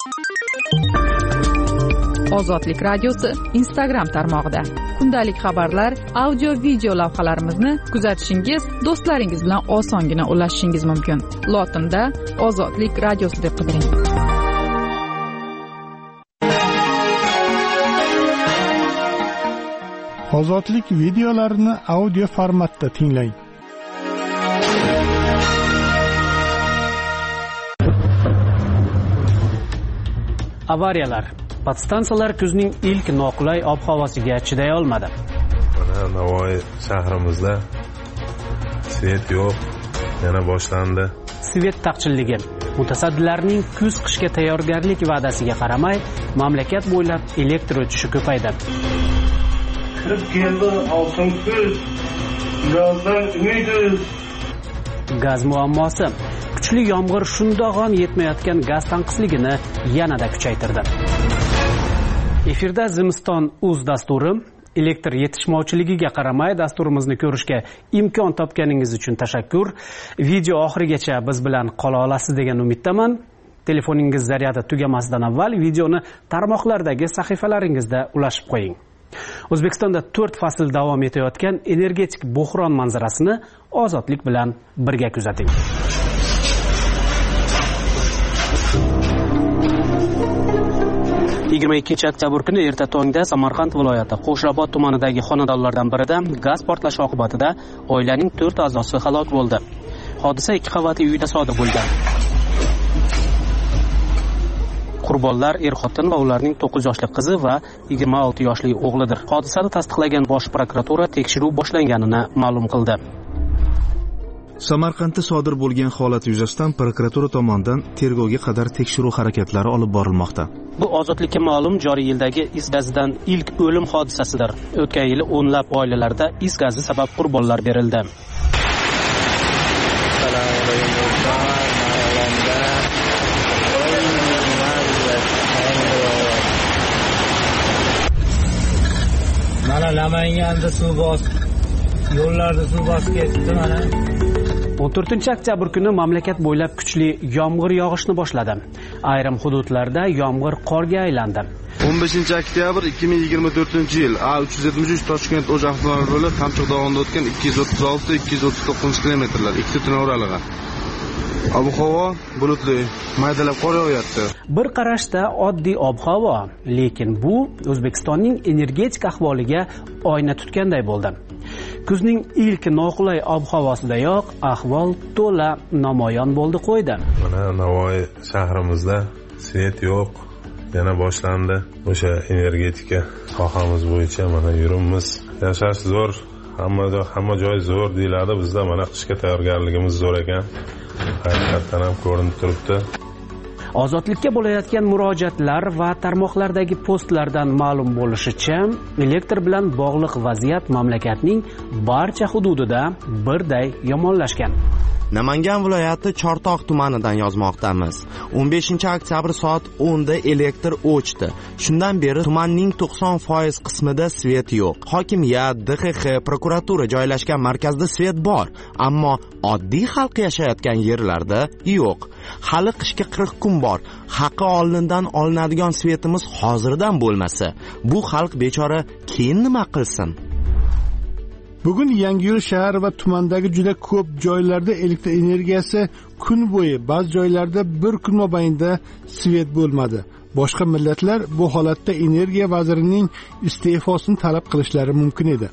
Ozodlik radiosi Instagram tarmog'ida kundalik xabarlar, audio, video lavhalarimizni kuzatishingiz, do'stlaringiz bilan osongina ulashishingiz mumkin. Lotinda Ozodlik radiosi deb qidiring. Ozodlik videolarini audio formatda tinglang. Avariyalar. Podstansiyalar kuzning ilk noqulay ob-havosiga chiday olmadi. Mana Navoiy shahrimizda svet yo'q, yana boshlandi. Svet taqchilligi. Mutasaddilarning kuz-qishga tayyorgarlik va'dasiga qaramay, mamlakat bo'ylab elektr o'chishi ko'paydi. Kirib keldi oltin kuz, yozdan umidiz. Gaz muammosi. Kuchli yomg'ir shundoq ham yetmayotgan gaz tanqisligini yanada kuchaytirdi. Efirda Zimiston.uz dasturi. Elektr yetishmovchiligiga qaramay dasturimizni ko'rishga imkon topganingiz uchun tashakkur. Video oxirigacha biz bilan qola olasiz degan umiddaman. Telefoningiz zaryadi tugamasidan avval videoni tarmoqlardagi sahifalaringizda ulashib qo'ying. O'zbekistonda 4 fasl davom etayotgan energetik bo'hron manzarasini Ozodlik bilan birga kuzating. oktyabr kuni erta tongda Samarqand viloyati Qo'shrabot tumanidagi xonadonlardan birida gaz portlashi oqibatida oilaning 4 a'zosi halok bo'ldi. Hodisa 2 qavatli uyda sodir bo'lgan. Qurbonlar er-xotin va ularning 9 yoshli qizi va 26 yoshli o'g'lidir. Hodisani tasdiqlagan Bosh prokuratura tekshiruv boshlanganini ma'lum qildi. Samarqandda sodir bo'lgan holat yuzasidan prokuratura tomonidan tergovga qadar tekshiruv harakatlari olib borilmoqda. Bu Ozodlikka ma'lum joriy yildagi is gazidan ilk o'lim hodisasidir. O'tgan yili o'nlab oilalarda is gazi sabab qurbonlar berildi. Mana Namanganda suv bosib, yo'llarda suv bosib ketdi mana. 14 oktyabr kuni mamlakat bo'ylab kuchli yomg'ir yog'ishni boshladi. Ayrim hududlarda yomg'ir qorga aylandi. 15 oktyabr 2024-yil A373 Toshkent-O'j avtomobil yo'li Qamchiq dovonida o'tgan 236-239 kilometrlar, ikkita tuna oralig'i. Ob-havo bulutli, maydalab qor yog'yapti. Bir qarashda oddiy ob-havo, lekin bu O'zbekistonning energetik ahvoliga oyna tutganday bo'ldi. Kuzning ilk noqulay ob-havosidayoq ahvol to'la namoyon bo'ldi qo'ydi. Mana Navoiy shahrimizda svet yo'q, yana boshlandi. O'sha energetika sohamiz bo'yicha mana yurimiz. Yashash zo'r, hamma joy zo'r deyiladi. Bizda mana qishga tayyorgarligimiz zo'r ekan. Haqiqatan ham ko'rinib turibdi. Ozodlikka bo'layotgan murojaatlar va tarmoqlardagi postlardan ma'lum bo'lishicha, elektr bilan bog'liq vaziyat mamlakatning barcha hududida birday yomonlashgan. Namangan viloyati Chortoq tumanidan yozmoqdamiz. 15 oktyabr soat 10 da elektr o'chdi. Shundan beri tumanning 90% qismida svet yo'q. Hokimiyat, DXX, prokuratura joylashgan markazda svet bor, ammo oddiy xalq yashayotgan yerlarda yo'q. Hali qishga 40 kun bor. Haqqi oldindan olinadigan svetimiz hozirdan bo'lmasa, bu xalq bechora keyin nima qilsin? Bugun Yangiyo'l shahar va tumandagi juda ko'p joylarda elektr energiyasi kun bo'yi, ba'zi joylarda bir kun mobaynida svet bo'lmadi. Boshqa millatlar bu holatda energiya vazirining iste'fosini talab qilishlari mumkin edi.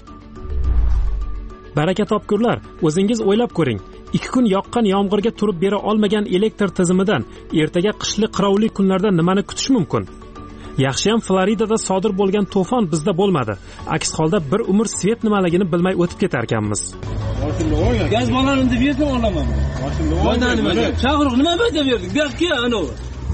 Baraka topkurlar, o'zingiz o'ylab ko'ring. 2 kun yoqqan yomg'irga turib bera olmagan elektr tizimidan ertaga qishli qirovli kunlarda nimani kutish mumkin? Yaxshiyam Floridada sodir bo'lgan to'fon bizda bo'lmadi. Aks holda bir umr svet nimaligini bilmay o'tib ketar ekanmiz. Gaz balonini deb yerdan olaman. Chaqiriq nima berib berdik? Gapga ana.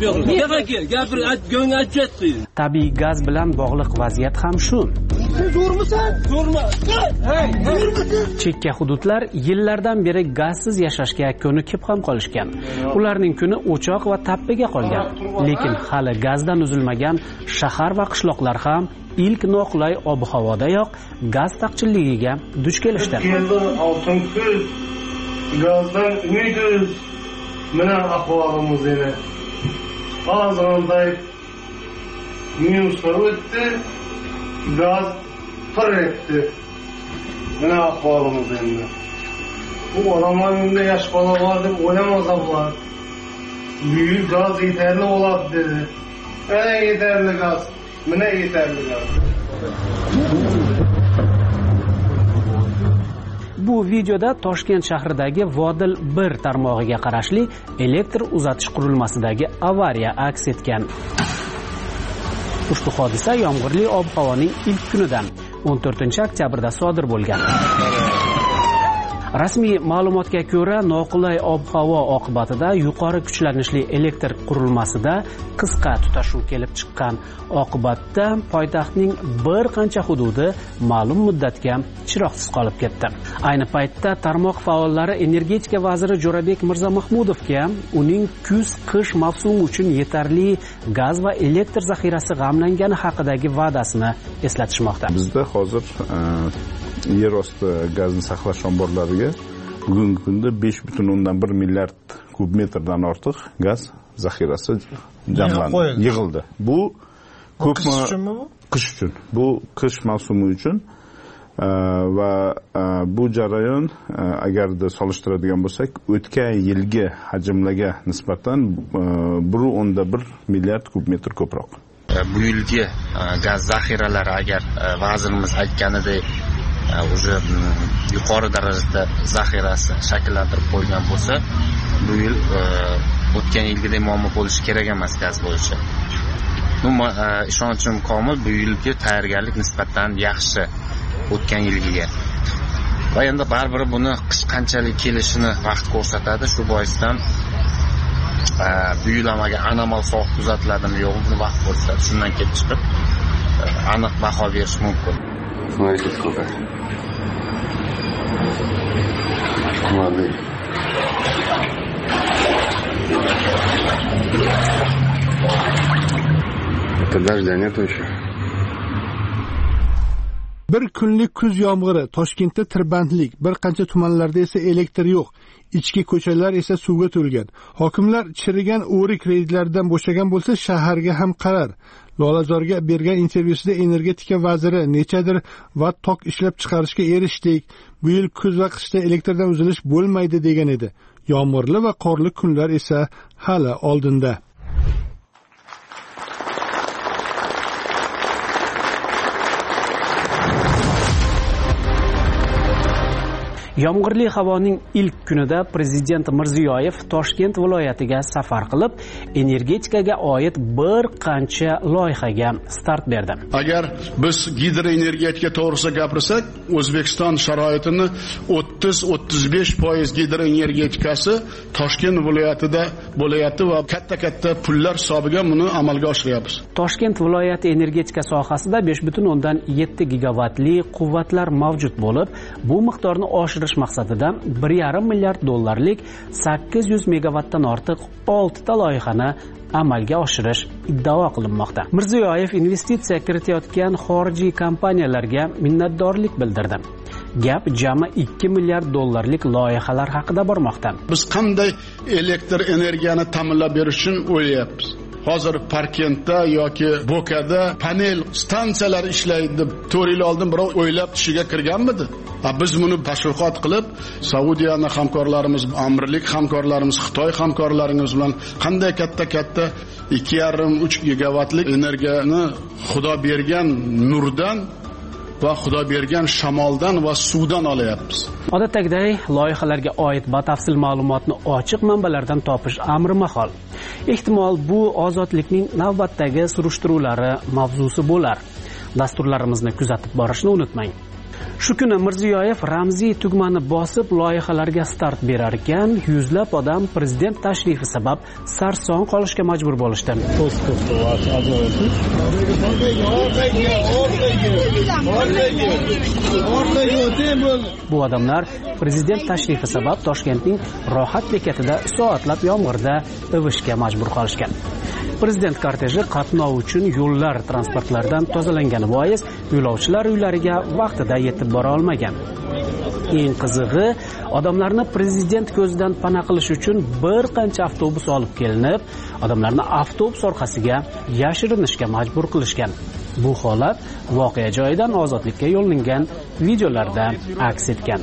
Tabiiy gaz bilan bog'liq vaziyat ham shu. Zo'rmisan? Zo'rma. Chekka hududlar yillardan beri gazsiz yashashga ko'nikib ham qolishgan. Ularning kuni o'choq va tappiga qolgan. Lekin hali gazdan uzilmagan shahar va qishloqlar ham ilk noqulay ob-havodayoq gaz taqchilligiga duch kelishdi. Oltin kuz, gazdan umidiz. Mana ahvolimiz edi. Qozonday minusga o'tdi, gaz pir etdi. Buna ahvolimiz endi. Bu odamlarning yosh bola bor deb o'ylamasa bo'lar. Büyük gaz yeterli oladi dedi. Yeterli gaz. Buna yeterli gaz. Bu videoda Toshkent shahridagi Vodil 1 tarmog'iga qarashli elektr uzatish qurilmasidagi avariya aks etgan. Ushbu hodisa yomg'irli ob-havoning ilk kunidan 14-oktyabrda sodir bo'lgan. Rasmiy ma'lumotga ko'ra, noqulay ob-havo oqibatida yuqori kuchlanishli elektr qurilmasida qisqa tutashuv kelib chiqqan. Oqibatda poytaxtning bir qancha hududi ma'lum muddatga chiroqsiz qolib ketdi. Ayni paytda tarmoq faollari energetika vaziri Jo'rabek Mirzamahmudovga uning kuz-qish mavsumi uchun yetarli gaz va elektr zaxirasi g'amlangani haqidagi va'dasini eslatishmoqda. Bizda hozir yer osti gazni saqlash omborlariga bugungi kunda 5,1 milliard kub metrdan ortiq gaz zaxirasi jamlandi, yig'ildi. Bu ko'pmi? Qish uchunmi bu? Qish uchun. Bu qish mavsumi uchun va bu jarayon agarda solishtiradigan bo'lsak, o'tgan yilgi hajmlarga nisbatan 1.1 milliard kub metr ko'proq. Bu yilgi gaz zaxiralari agar vazirimiz aytganidek уже yuqori darajada zaxirasi shakllantirib qo'ygan bo'lsa, bu yil o'tgan yilgidek muammo bo'lishi kerak emas gaz bo'yicha. Ishonchim komil, bu yilgi tayyorgarlik nisbatan yaxshi o'tgan yilgiga. Va endi baribir buni qish qanchalik kelishini vaqt ko'rsatadi. Shu boisdan bu yil ham agar anomal sovuq kuzatiladimi yo'qmi, buni vaqt ko'rsatadi. Shundan kelib chiqib aniq baho berish mumkin. Смотрите, сколько. Молодые. Это дождя нету еще. Bir kunlik kuz yomg'iri, Toshkentda tirbandlik, bir qancha tumanlarda esa elektr yo'q. Ichki ko'chalar esa suvga to'lgan. Hokimlar chirigan o'rik reydlaridan bo'shagan bo'lsa, shaharga ham qarar. Lolazorga bergan intervyusida energetika vaziri nechadir va tok ishlab chiqarishga erishdik. Bu yil kuz va qishda elektrdan uzilish bo'lmaydi degan edi. Yomg'irli va qorli kunlar esa hali oldinda. Yomg'irli havoning ilk kunida Prezident Mirziyoyev Toshkent viloyatiga safar qilib, energetikaga oid bir qancha loyihaga start berdi. Agar biz gidroenergetika to'g'risida gapirsak, O'zbekiston sharoitini 30-35% gidroenergetikasi Toshkent viloyatida bo'layapti va katta pullar hisobiga buni amalga oshiryapmiz. Toshkent viloyati energetika sohasida 5,7 gigavatli quvvatlar mavjud bo'lib, bu miqdorni oshirish maqsadida 1,5 milliard dollarlik 800 megavatdan ortiq 6 ta loyihani amalga oshirish iddao qilinmoqda. Mirziyoyev investitsiya kiritayotgan xorijiy kompaniyalarga minnatdorlik bildirdi. Gap jami 2 milliard dollarlik loyihalar haqida bormoqda. Biz qanday elektr energiyani ta'minlab berish uchun o'ylayapmiz? Hozir Parkentda yoki Bo'kada panel stansiyalar ishlaydi deb 4 yil oldin birov o'ylab tushiga kirganmidi? Biz buni tashviqot qilib, Saudiyaning hamkorlarimiz, Amirlik hamkorlarimiz, Xitoy hamkorlarimiz bilan qanday katta 2,5-3 gigavatlik energiyani Xudo bergan nurdan va Xudo bergan shamoldan va suvdan olyapmiz. Odatdagidek, loyihalarga oid batafsil ma'lumotni ochiq manbalardan topish amri mahol. Ehtimol bu ozodlikning navbatdagi surishtiruvlari mavzusi bo'lar. Dasturlarimizni kuzatib borishni unutmang. Shu kuni Mirziyoyev ramziy tugmani bosib loyihalarga start berar ekan, yuzlab odam prezident tashrifi sabab sarson qolishga majbur bo'lishdi. Bu odamlar prezident tashrifi sabab Toshkentning Rohat bekatida soatlab yomg'irda ivishga majbur qolishgan. Prezident korteji qatnov uchun yo'llar transportlardan tozalangani bois yo'lovchilar uylariga vaqtida yetib bora olmagan. eng qizig'i, odamlarni prezident ko'zidan pana qilish uchun bir qancha avtobus olib kelinib, odamlarni avtobus orqasiga yashirinishga majbur qilishgan. Bu holat voqea joyidan ozodlikka yo'llangan videolarda aks etgan.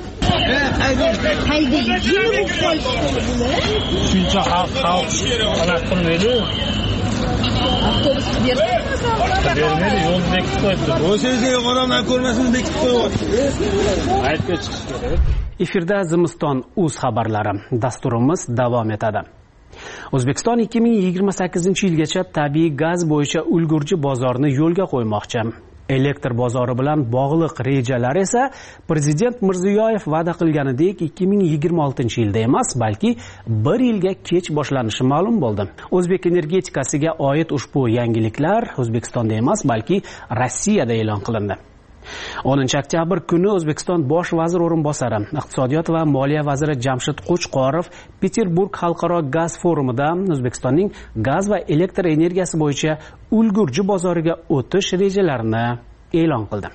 Shuncha xalq qanaqa qilmaydi? Avtobus bermaydi, yo'lni bekitib qo'yibdi. O'sha odamlar ko'rmasin bekitib qo'yibdi. Aytga chiqish kerak. Efirda Zimiston.uz xabarlari. Dasturimiz davom etadi. O'zbekiston 2028-yilgacha tabiiy gaz bo'yicha ulgurji bozorni yo'lga qo'ymoqchi. Elektr bozori bilan bog'liq rejalar esa Prezident Mirziyoyev va'da qilganidek 2026-yilda emas, balki 1 yilga kech boshlanishi ma'lum bo'ldi. O'zbek energetikasiga oid ushbu yangiliklar O'zbekistonda emas, balki Rossiyada e'lon qilindi. 10-oktyabr kuni O'zbekiston bosh vazir o'rinbosari, iqtisodiyot va moliya vaziri Jamshid Qo'chqorov Peterburg xalqaro gaz forumida O'zbekistonning gaz va elektr energiyasi bo'yicha ulgurji bozoriga o'tish rejalarini e'lon qildi.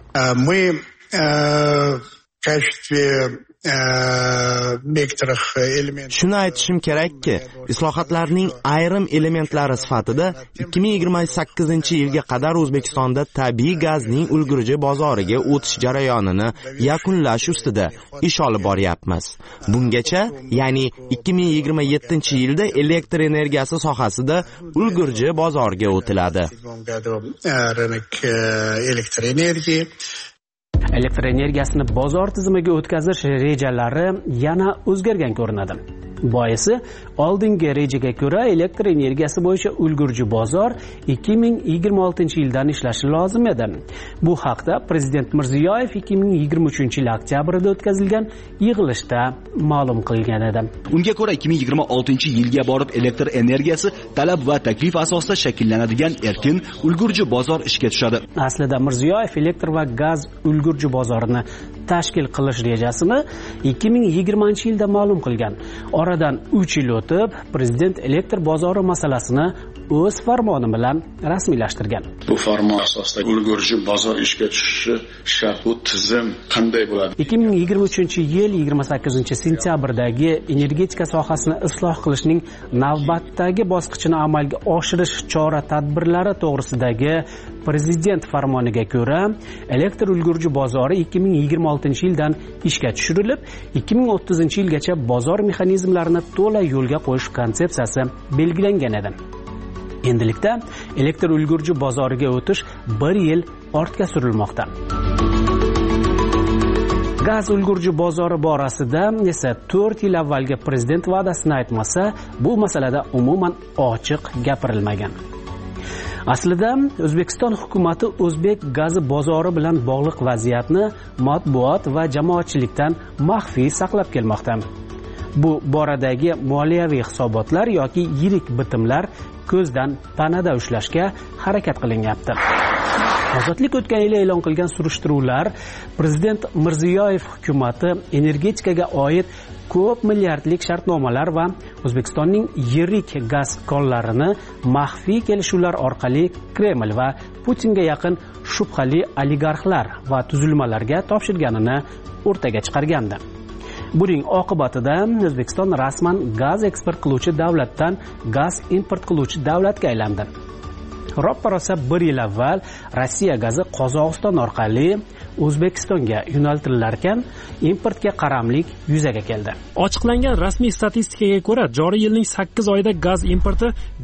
Shuni aytishim kerakki, islohotlarning ayrim elementlari sifatida 2028-yilga qadar O'zbekistonda tabiiy gazning ulgurji bozoriga o'tish jarayonini yakunlash ustida ish olib boryapmiz. Bungacha, ya'ni 2027-yilda elektr energiyasi sohasida ulgurji bozorga o'tiladi. Elektr energiyasini bozor tizimiga o'tkazish rejalari yana o'zgargan ko'rinadi. Boisi, oldingi rejaga ko'ra elektr energiyasi bo'yicha ulgurji bozor 2026-yildan ishlashi lozim edi. Bu haqda Prezident Mirziyoyev 2023-yil oktyabrda o'tkazilgan yig'ilishda ma'lum qilgan edi. Unga ko'ra 2026-yilga borib elektr energiyasi talab va taklif asosida shakllanadigan erkin ulgurji bozor ishga tushadi. Aslida Mirziyoyev elektr va gaz ulgurji bozorini tashkil qilish rejasini 2020-yilda ma'lum qilgan. Oradan 3 yil o'tib, Prezident elektr bozori masalasini o'z farmoni bilan rasmiylashtirgan. Bu farmon asosida ulgurji bozor ishga tushishi shart. Bu tizim qanday bo'ladi? 2023-yil 28-sentyabrdagi energetika sohasini isloh qilishning navbatdagi bosqichini amalga oshirish chora-tadbirlari to'g'risidagi Prezident farmoniga ko'ra, elektr ulgurji bozori 2026-yildan ishga tushirilib, 2030-yilgacha bozor mexanizmlarini to'la yo'lga qo'yish konsepsiyasi belgilangan edi. Endilikda elektr ulgurji bozoriga o'tish 1 yil ortga surilmoqda. Gaz ulgurji bozori borasida esa 4 yil avvalgi prezident va'dasini aytmasa, bu masalada umuman ochiq gapirilmagan. Aslida O'zbekiston hukumatı o'zbek gazi bozori bilan bog'liq vaziyatni matbuot va jamoatchilikdan maxfiy saqlab kelmoqda. Bu boradagi moliyaviy hisobotlar yoki yirik bitimlar ko'zdan panada ushlashga harakat qilinyapti. Ozodlik o'tgan yil e'lon qilgan surishtiruvlar Prezident Mirziyoyev hukumati energetikaga oid ko'p milliardlik shartnomalar va O'zbekistonning yirik gaz konlarini maxfiy kelishuvlar orqali Kreml va Putinga yaqin shubhali oligarxlar va tuzilmalarga topshirganini o'rtaga chiqargandi. Buning oqibatida O'zbekiston rasman gaz eksport qiluvchi davlatdan gaz import qiluvchi davlatga aylandi. Roppa-rosa 1 yil avval Rossiya gazi Qozog'iston orqali O'zbekistonga yo'naltirilarkan, importga qaramlik yuzaga keldi. Ochiqlangan rasmiy statistikaga ko'ra, joriy yilning 8 oyida gaz importi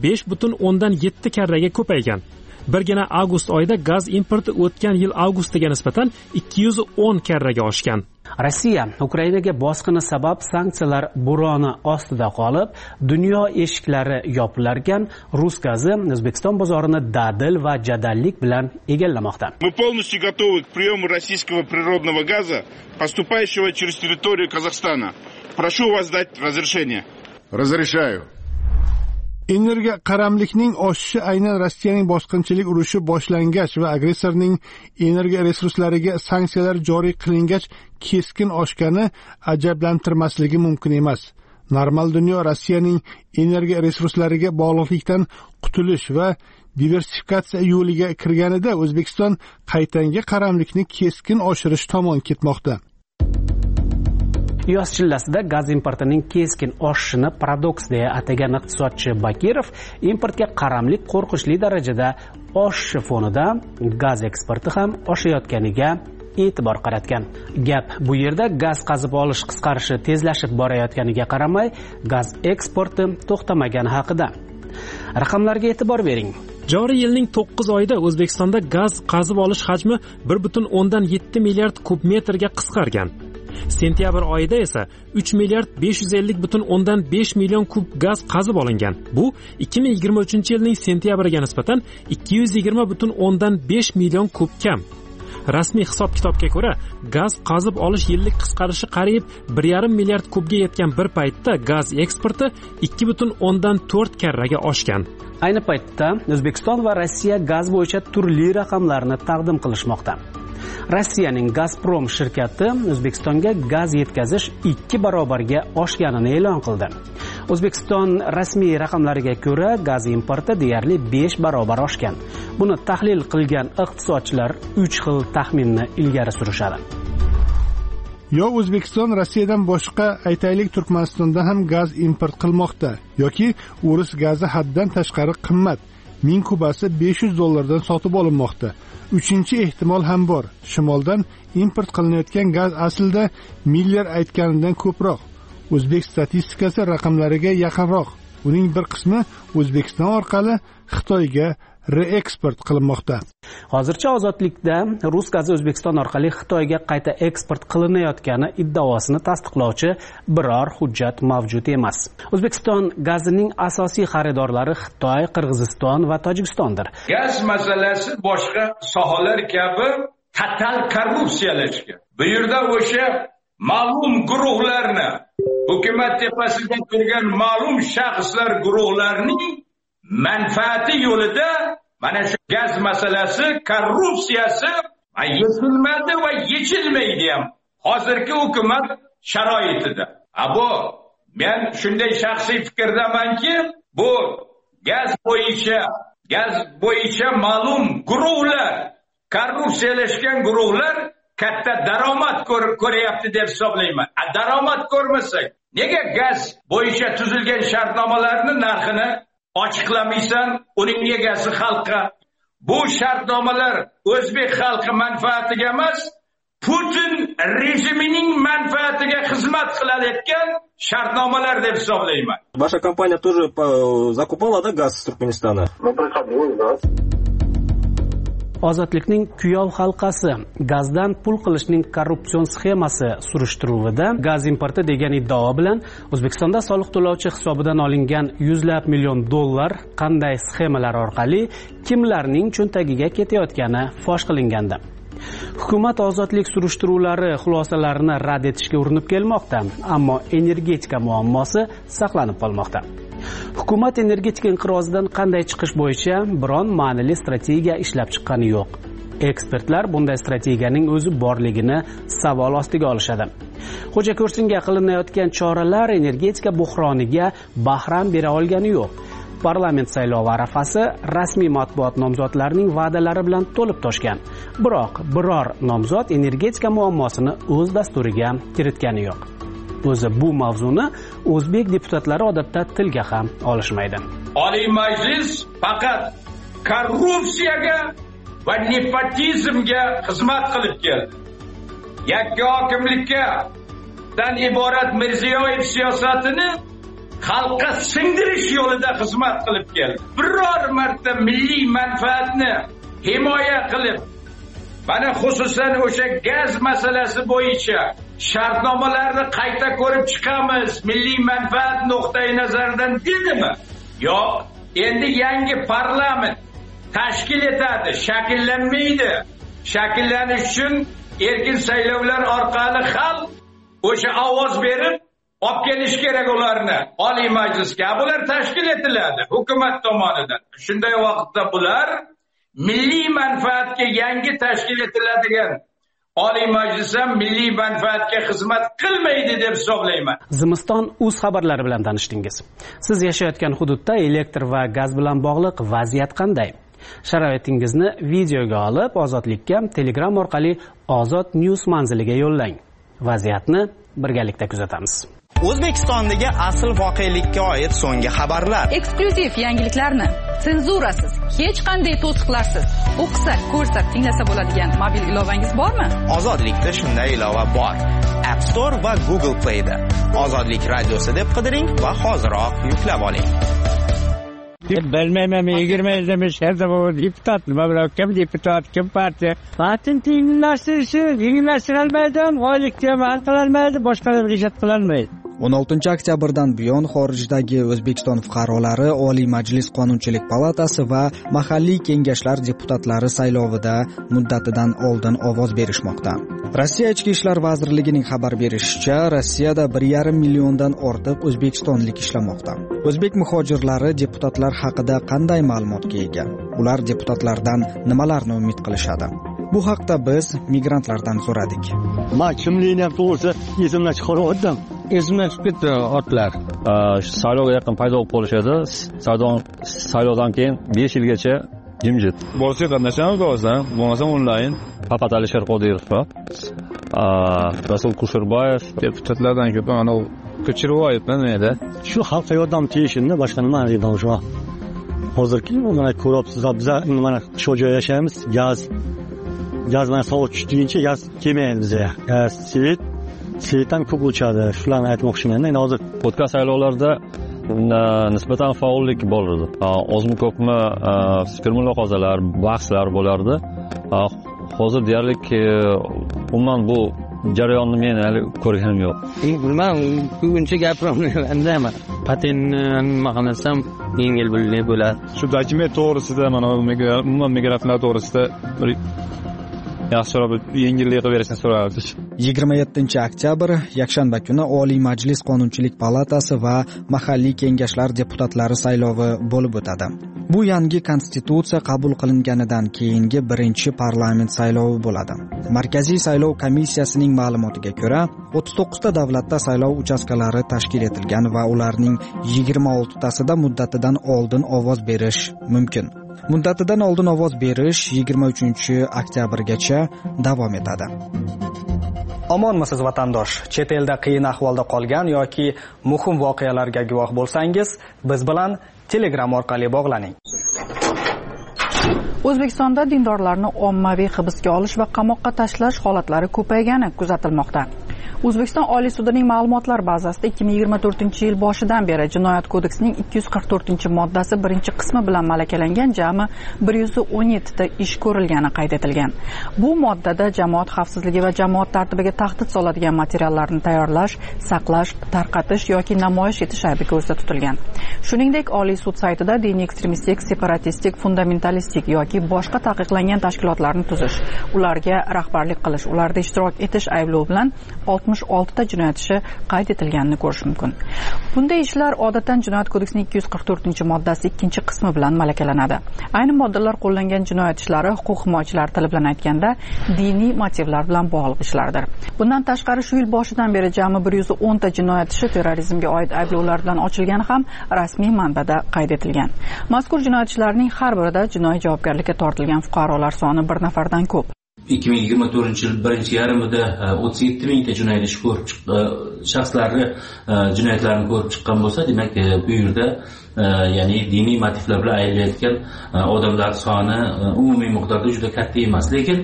5,7 karraga ko'paygan. Birgina avgust oyida gaz importi o'tgan yil avgustiga nisbatan 210 karraga oshgan. Rossiya Ukrainaga bosqini sabab sanksiyalar bo'roni ostida qolib, dunyo eshiklari yopilarkan, rus gazi O'zbekiston bozorini dadil va jadallik bilan egallamoqda. Мы полностью готовы к приему российского природного газа, поступающего через территорию Казахстана. Прошу вас дать разрешение. Разрешаю. Energiya qaramlikning oshishi aynan Rossiyaning bosqinchilik urushi boshlangach va agressorning energiya resurslariga sanksiyalar joriy qilingach keskin oshgani ajablantirmasligi mumkin emas. Normal dunyo Rossiyaning energiya resurslariga bog'liqlikdan qutulish va diversifikatsiya yo'liga kirganida O'zbekiston qaytanga qaramlikni keskin oshirish tomon ketmoqda. yoz chillasida gaz importining keskin oshishini paradoks deya atagan iqtisodchi Bakirov importga qaramlik qo'rqinchli darajada oshishi fonida gaz eksporti ham oshayotganiga e'tibor qaratgan. Gap bu yerda gaz qazib olish qisqarishi tezlashib borayotganiga qaramay, gaz eksporti to'xtamagani haqida. Raqamlarga e'tibor bering. Joriy yilning 9 oyida O'zbekistonda gaz qazib olish hajmi 1.7 milliard kub metrga qisqargan. Sentyabr oyida esa 3 milliard 550.5 million kub gaz qazib olingan. Bu 2023-yilning sentyabriga nisbatan 220.5 million kub kam. Rasmiy hisob-kitobga ko'ra, gaz qazib olish yillik qisqarishi qariyb 1,5 milliard kubga yetgan bir paytda gaz eksporti 2.4 karraga oshgan. Ayni paytda O'zbekiston va Rossiya gaz bo'yicha turli raqamlarni taqdim qilishmoqda. Rossiyaning Gazprom shirkati O'zbekistonga gaz yetkazish 2 barobarga oshganini e'lon qildi. O'zbekiston rasmiy raqamlariga ko'ra, gaz importi deyarli 5 barobar oshgan. Buni tahlil qilgan iqtisodchilar 3 xil taxminni ilgari surishadi. Yo O'zbekiston Rossiyadan boshqa aytaylik Turkmanistonda ham gaz import qilmoqda yoki o'ris gazi haddan tashqari qimmat. 1000 kubasi $500 sotib olinmoqda. Uchinchi ehtimol ham bor. Shimoldan import qilinayotgan gaz aslida Miller aytganidan ko'proq. O'zbek statistikasi raqamlariga yaqinroq. Uning bir qismi O'zbekiston orqali Xitoyga reeksport qilinmoqda. Hozircha ozodlikda rus gazi O'zbekiston orqali Xitoyga qayta eksport qilinayotgani iddaosini tasdiqlovchi biror hujjat mavjud emas. O'zbekiston gazining asosiy xaridorlari Xitoy, Qirg'iziston va Tojikistondir. Gaz masalasi boshqa sohalar kabi total korrupsiyalashgan. Bu yerda o'sha ma'lum guruhlarni, hukumat tepasida turgan ma'lum shaxslar guruhlarining manfaati yo'lida mana shu gaz masalasi, korrupsiyasi yechilmadi va yechilmaydi ham hozirgi hukumat sharoitida. Bu men shunday shaxsiy fikrdamanki, bu gaz bo'yicha ma'lum guruhlar, korrupsiyalashgan guruhlar katta daromad ko'ryapti deb hisoblayman. Daromad ko'rmasak, nega gaz bo'yicha tuzilgan shartnomalarni narxini ochiqlamaysan, uning egasi xalqqa? Bu shartnomalar o'zbek xalqi manfaatiga emas, Putin rejimining manfaatiga xizmat qilayotgan shartnomalar deb hisoblayman. Ваша компания тоже закупала, да, газ с Туркменистана? Ну, приходилось, да. Ozodlikning kuyov halqasi gazdan pul qilishning korrupsion sxemasi surishtiruvida gaz importi degan iddao bilan O'zbekistonda soliq to'lovchi hisobidan olingan $100 million qanday sxemalar orqali kimlarning cho'ntagiga ketayotgani fosh qilingandi. Hukumat ozodlik surishtiruvlari xulosalarini rad etishga urinib kelmoqda, ammo energetika muammosi saqlanib qolmoqda. Hukumat energetika inqirozidan qanday chiqish bo'yicha biron ma'nili strategiya ishlab chiqqani yo'q. Ekspertlar bunday strategiyaning o'zi borligini savol ostiga olishadi. Xo'jako'rsinga qilinayotgan choralar energetika buhroniga bahram bera olgani yo'q. Parlament saylovi arafasi rasmiy matbuot nomzodlarining va'dalari bilan to'lib toshgan. Biroq biror nomzod energetika muammosini o'z dasturiga kiritgani yo'q. O'zi bu mavzuni o'zbek deputatlari odatda tilga ham olishmaydi. Oliy Majlis faqat korrupsiyaga va nepotizmga xizmat qilib keldi. Yakka hokimlikdan iborat Mirziyoyev siyosatini xalqqa singdirish yo'lida xizmat qilib keldi. Biror marta milliy manfaatni himoya qilib, mana xususan o'sha gaz masalasi bo'yicha shartnomalarni qayta ko'rib chiqamiz, milliy manfaat nuqtai nazaridan dedimi? Yo'q, endi yangi parlament tashkil etadi, shakllanmaydi. Shakllanish uchun erkin saylovlar orqali xalq o'sha ovoz berib olib kelish kerak ularni Oliy Majlisga. Bular tashkil etiladi hukumat tomonidan. Shunday vaqtda bular milliy manfaatga yangi tashkil etiladigan Oliy Majlis ham milliy manfaatga xizmat qilmaydi deb hisoblayman. Zimiston uz xabarlari bilan tanishdingiz. Siz yashayotgan hududda elektr va gaz bilan bog'liq vaziyat qanday? Sharoitingizni videoga olib, Ozodlikka Telegram orqali Ozod News manziliga yo'llang. Vaziyatni birgalikda kuzatamiz. O'zbekistondagi asl voqelikka oid so'nggi xabarlar, eksklyuziv yangiliklarni senzurasiz, hech qanday to'siqlarsiz o'qisak, ko'rsak, tinglasa bo'ladigan mobil ilovangiz bormi? Ozodlikda shunday ilova bor. App Store va Google Play'da Ozodlik radiosi deb qidiring va hoziroq yuklab oling. Bilmayman, 20 yilda mishlarda bu deputat, nima bilan kim deputat, kim partiya. Patent yengillashtirilmaydi, oylikka amal qilinmaydi, boshqalar ijod qilinmaydi. 16 oktyabrdan buyon xorijdagi O'zbekiston fuqarolari Oliy Majlis Qonunchilik palatasi va mahalliy kengashlar deputatlari saylovida muddatidan oldin ovoz berishmoqda. Rossiya Ichki ishlar vazirligining xabar berishicha, Rossiyada 1,5 milliondan ortiq o'zbekistonlik ishlamoqda. O'zbek muhojirlari deputatlar haqida qanday ma'lumotga ega? Ular deputatlardan nimalarni umid qilishadi? Bu haqda biz migrantlardan so'radik. Men kimligini ham to'g'risi esimdan chiqarib esimdan chiqib ketdi otlar. Saylovga yaqin paydo bo'lib qolishadi. Saylovdan keyin 5 yilgacha jimjit. Borsa qatnashamiz o'zdan, bo'lmasa onlayn. Faqat Alisher Qodirov va Rasul Kusherbayev deputatlardan ko'p mana ko'chirib olibman menda. Shu xalqqa yordam tegishini boshqa nima deyman shu. Hozirki mana ko'ryapsiz, biz mana shu joyda yashaymiz, gaz mana sovuq tushguncha gaz kelmaydi bizga. Gaz, svetdan ko'p o'chadi. Shularni aytmoqchiman. Endi hozir o'tgan saylovlarda nisbatan faollik bo'ldi. Ozmi ko'pmi fikr mulohazalar, bahslar bo'lardi. Hozir deyarli umuman bu jarayonni men hali ko'rganim yo'q. Bilmam, ko'pincha gapiryapman. Patentni nima qilsam yengil bo'ladi. Shu dokument to'g'risida mana umuman migrantlar to'g'risida bir yaxshiroq yengillik qilib berishni so'rardik. 27 oktyabr yakshanba kuni Oliy Majlis Qonunchilik palatasi va mahalliy kengashlar deputatlari saylovi bo'lib o'tadi. Bu yangi konstitutsiya qabul qilinganidan keyingi birinchi parlament saylovi bo'ladi. Markaziy saylov komissiyasining ma'lumotiga ko'ra, 39 ta davlatda saylov uchastkalari tashkil etilgan va ularning 26 tasida muddatidan oldin ovoz berish mumkin. Muddatidan oldin ovoz berish 23 oktyabrgacha davom etadi. Omonmisiz vatandosh? Chet elda qiyin ahvolda qolgan yoki muhim voqealarga guvoh bo'lsangiz, biz bilan Telegram orqali bog'laning. O'zbekistonda dindorlarni ommaviy hibsga olish va qamoqqa tashlash holatlari ko'paygani kuzatilmoqda. O'zbekiston Oliy sudining ma'lumotlar bazasida 2024-yil boshidan beri Jinoyat kodeksining 244-moddasi birinchi qismi bilan malakalangan jami 117 ta ish ko'rilgani qayd etilgan. Bu moddada jamoat xavfsizligi va jamoat tartibiga tahdid soladigan materiallarni tayyorlash, saqlash, tarqatish yoki namoyish etish aybi ko'zda tutilgan. Shuningdek, Oliy sud saytida diniy ekstremistik, separatistik, fundamentalistik yoki boshqa taqiqlangan tashkilotlarni tuzish, ularga rahbarlik qilish, ularda ishtirok etish ayblovi bilan 66 ta jinoyat ishi qayd etilganini ko'rish mumkin. Bunday ishlar odatdan Jinoyat kodeksining 244-moddasi 2-qismi bilan malakalanadi. Ayni moddalar qo'llangan jinoyat ishlari huquq himoyachilari tili bilan aytganda diniy motivlar bilan bog'liq ishlardir. Bundan tashqari shu yil boshidan beri jami 110 ta jinoyat ishi terrorizmga oid ayblovlar bilan ochilgani ham rasmiy manbada qayd etilgan. Mazkur jinoyat ishlarining har birida jinoiy javobgarlikka tortilgan fuqarolar soni 1 nafardan ko'p. 2024-yil birinchi yarmida 37 mingta jinoyat ishi ko'rib shaxslarni jinoyatlarini ko'rib chiqqan bo'lsa, demak bu yerda ya'ni diniy motivlar bilan aylanayotgan odamlar soni umumiy miqdorda juda katta emas. Lekin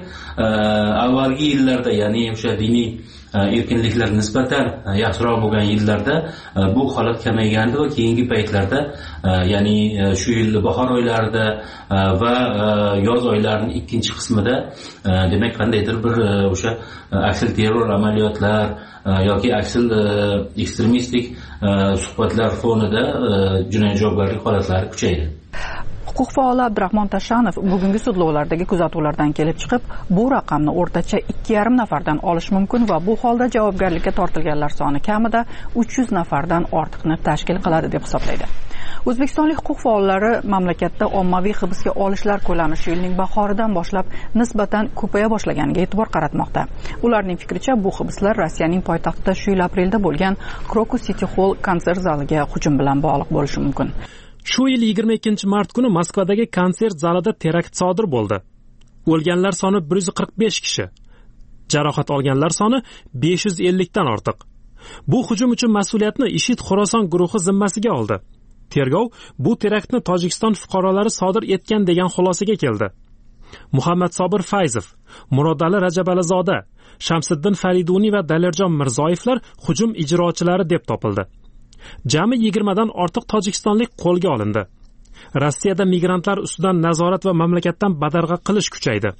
avvalgi yillarda, ya'ni o'sha diniy erkinliklar nisbatan yaxshiroq bo'lgan yillarda bu holat kamaygandi va keyingi paytlarda, ya'ni shu yil bahor oylarida va yoz oylarining 2-qismida demak qandaydir bir o'sha aksil terror amaliyotlar yoki aksil ekstremistik suhbatlar fonida jinoiy javobgarlik holatlari kuchaydi. Huquq faoli Abdurahmon Tashanov bugungi sudlovlardagi kuzatuvlardan kelib chiqib, bu raqamni o'rtacha 2,5 nafardan olish mumkin va bu holda javobgarlikka tortilganlar soni kamida 300 nafardan ortiqni tashkil qiladi deb hisoblaydi. O'zbekistonlik huquq faollari mamlakatda ommaviy hibsga olishlar ko'lami shu yilning bahoridan boshlab nisbatan ko'paya boshlaganiga e'tibor qaratmoqda. Ularning fikricha, bu hibslar Rossiyaning poytaxtida shu yil aprelda bo'lgan Krokus City Hall konsert zaliga hujum bilan bog'liq bo'lishi mumkin. Shu yil 22 mart kuni Moskvadagi konsert zalida terakt sodir bo'ldi. O'lganlar soni 145 kishi. Jarohat olganlar soni 550 dan ortiq. Bu hujum uchun mas'uliyatni IShID Xorason guruhi zimmasiga oldi. Tergov bu teraktni Tojikiston fuqarolari sodir etgan degan xulosaga keldi. Muhammad Sobir Fayzov, Murodali Rajabalizoda, Shamsiddin Fariduniy va Dalirjon Mirzoyevlar hujum ijrochilari deb topildi. Jami 20 dan ortiq tojikistonlik qo'lga olindi. Rossiyada migrantlar ustidan nazorat va mamlakatdan badarg'a qilish kuchaydi.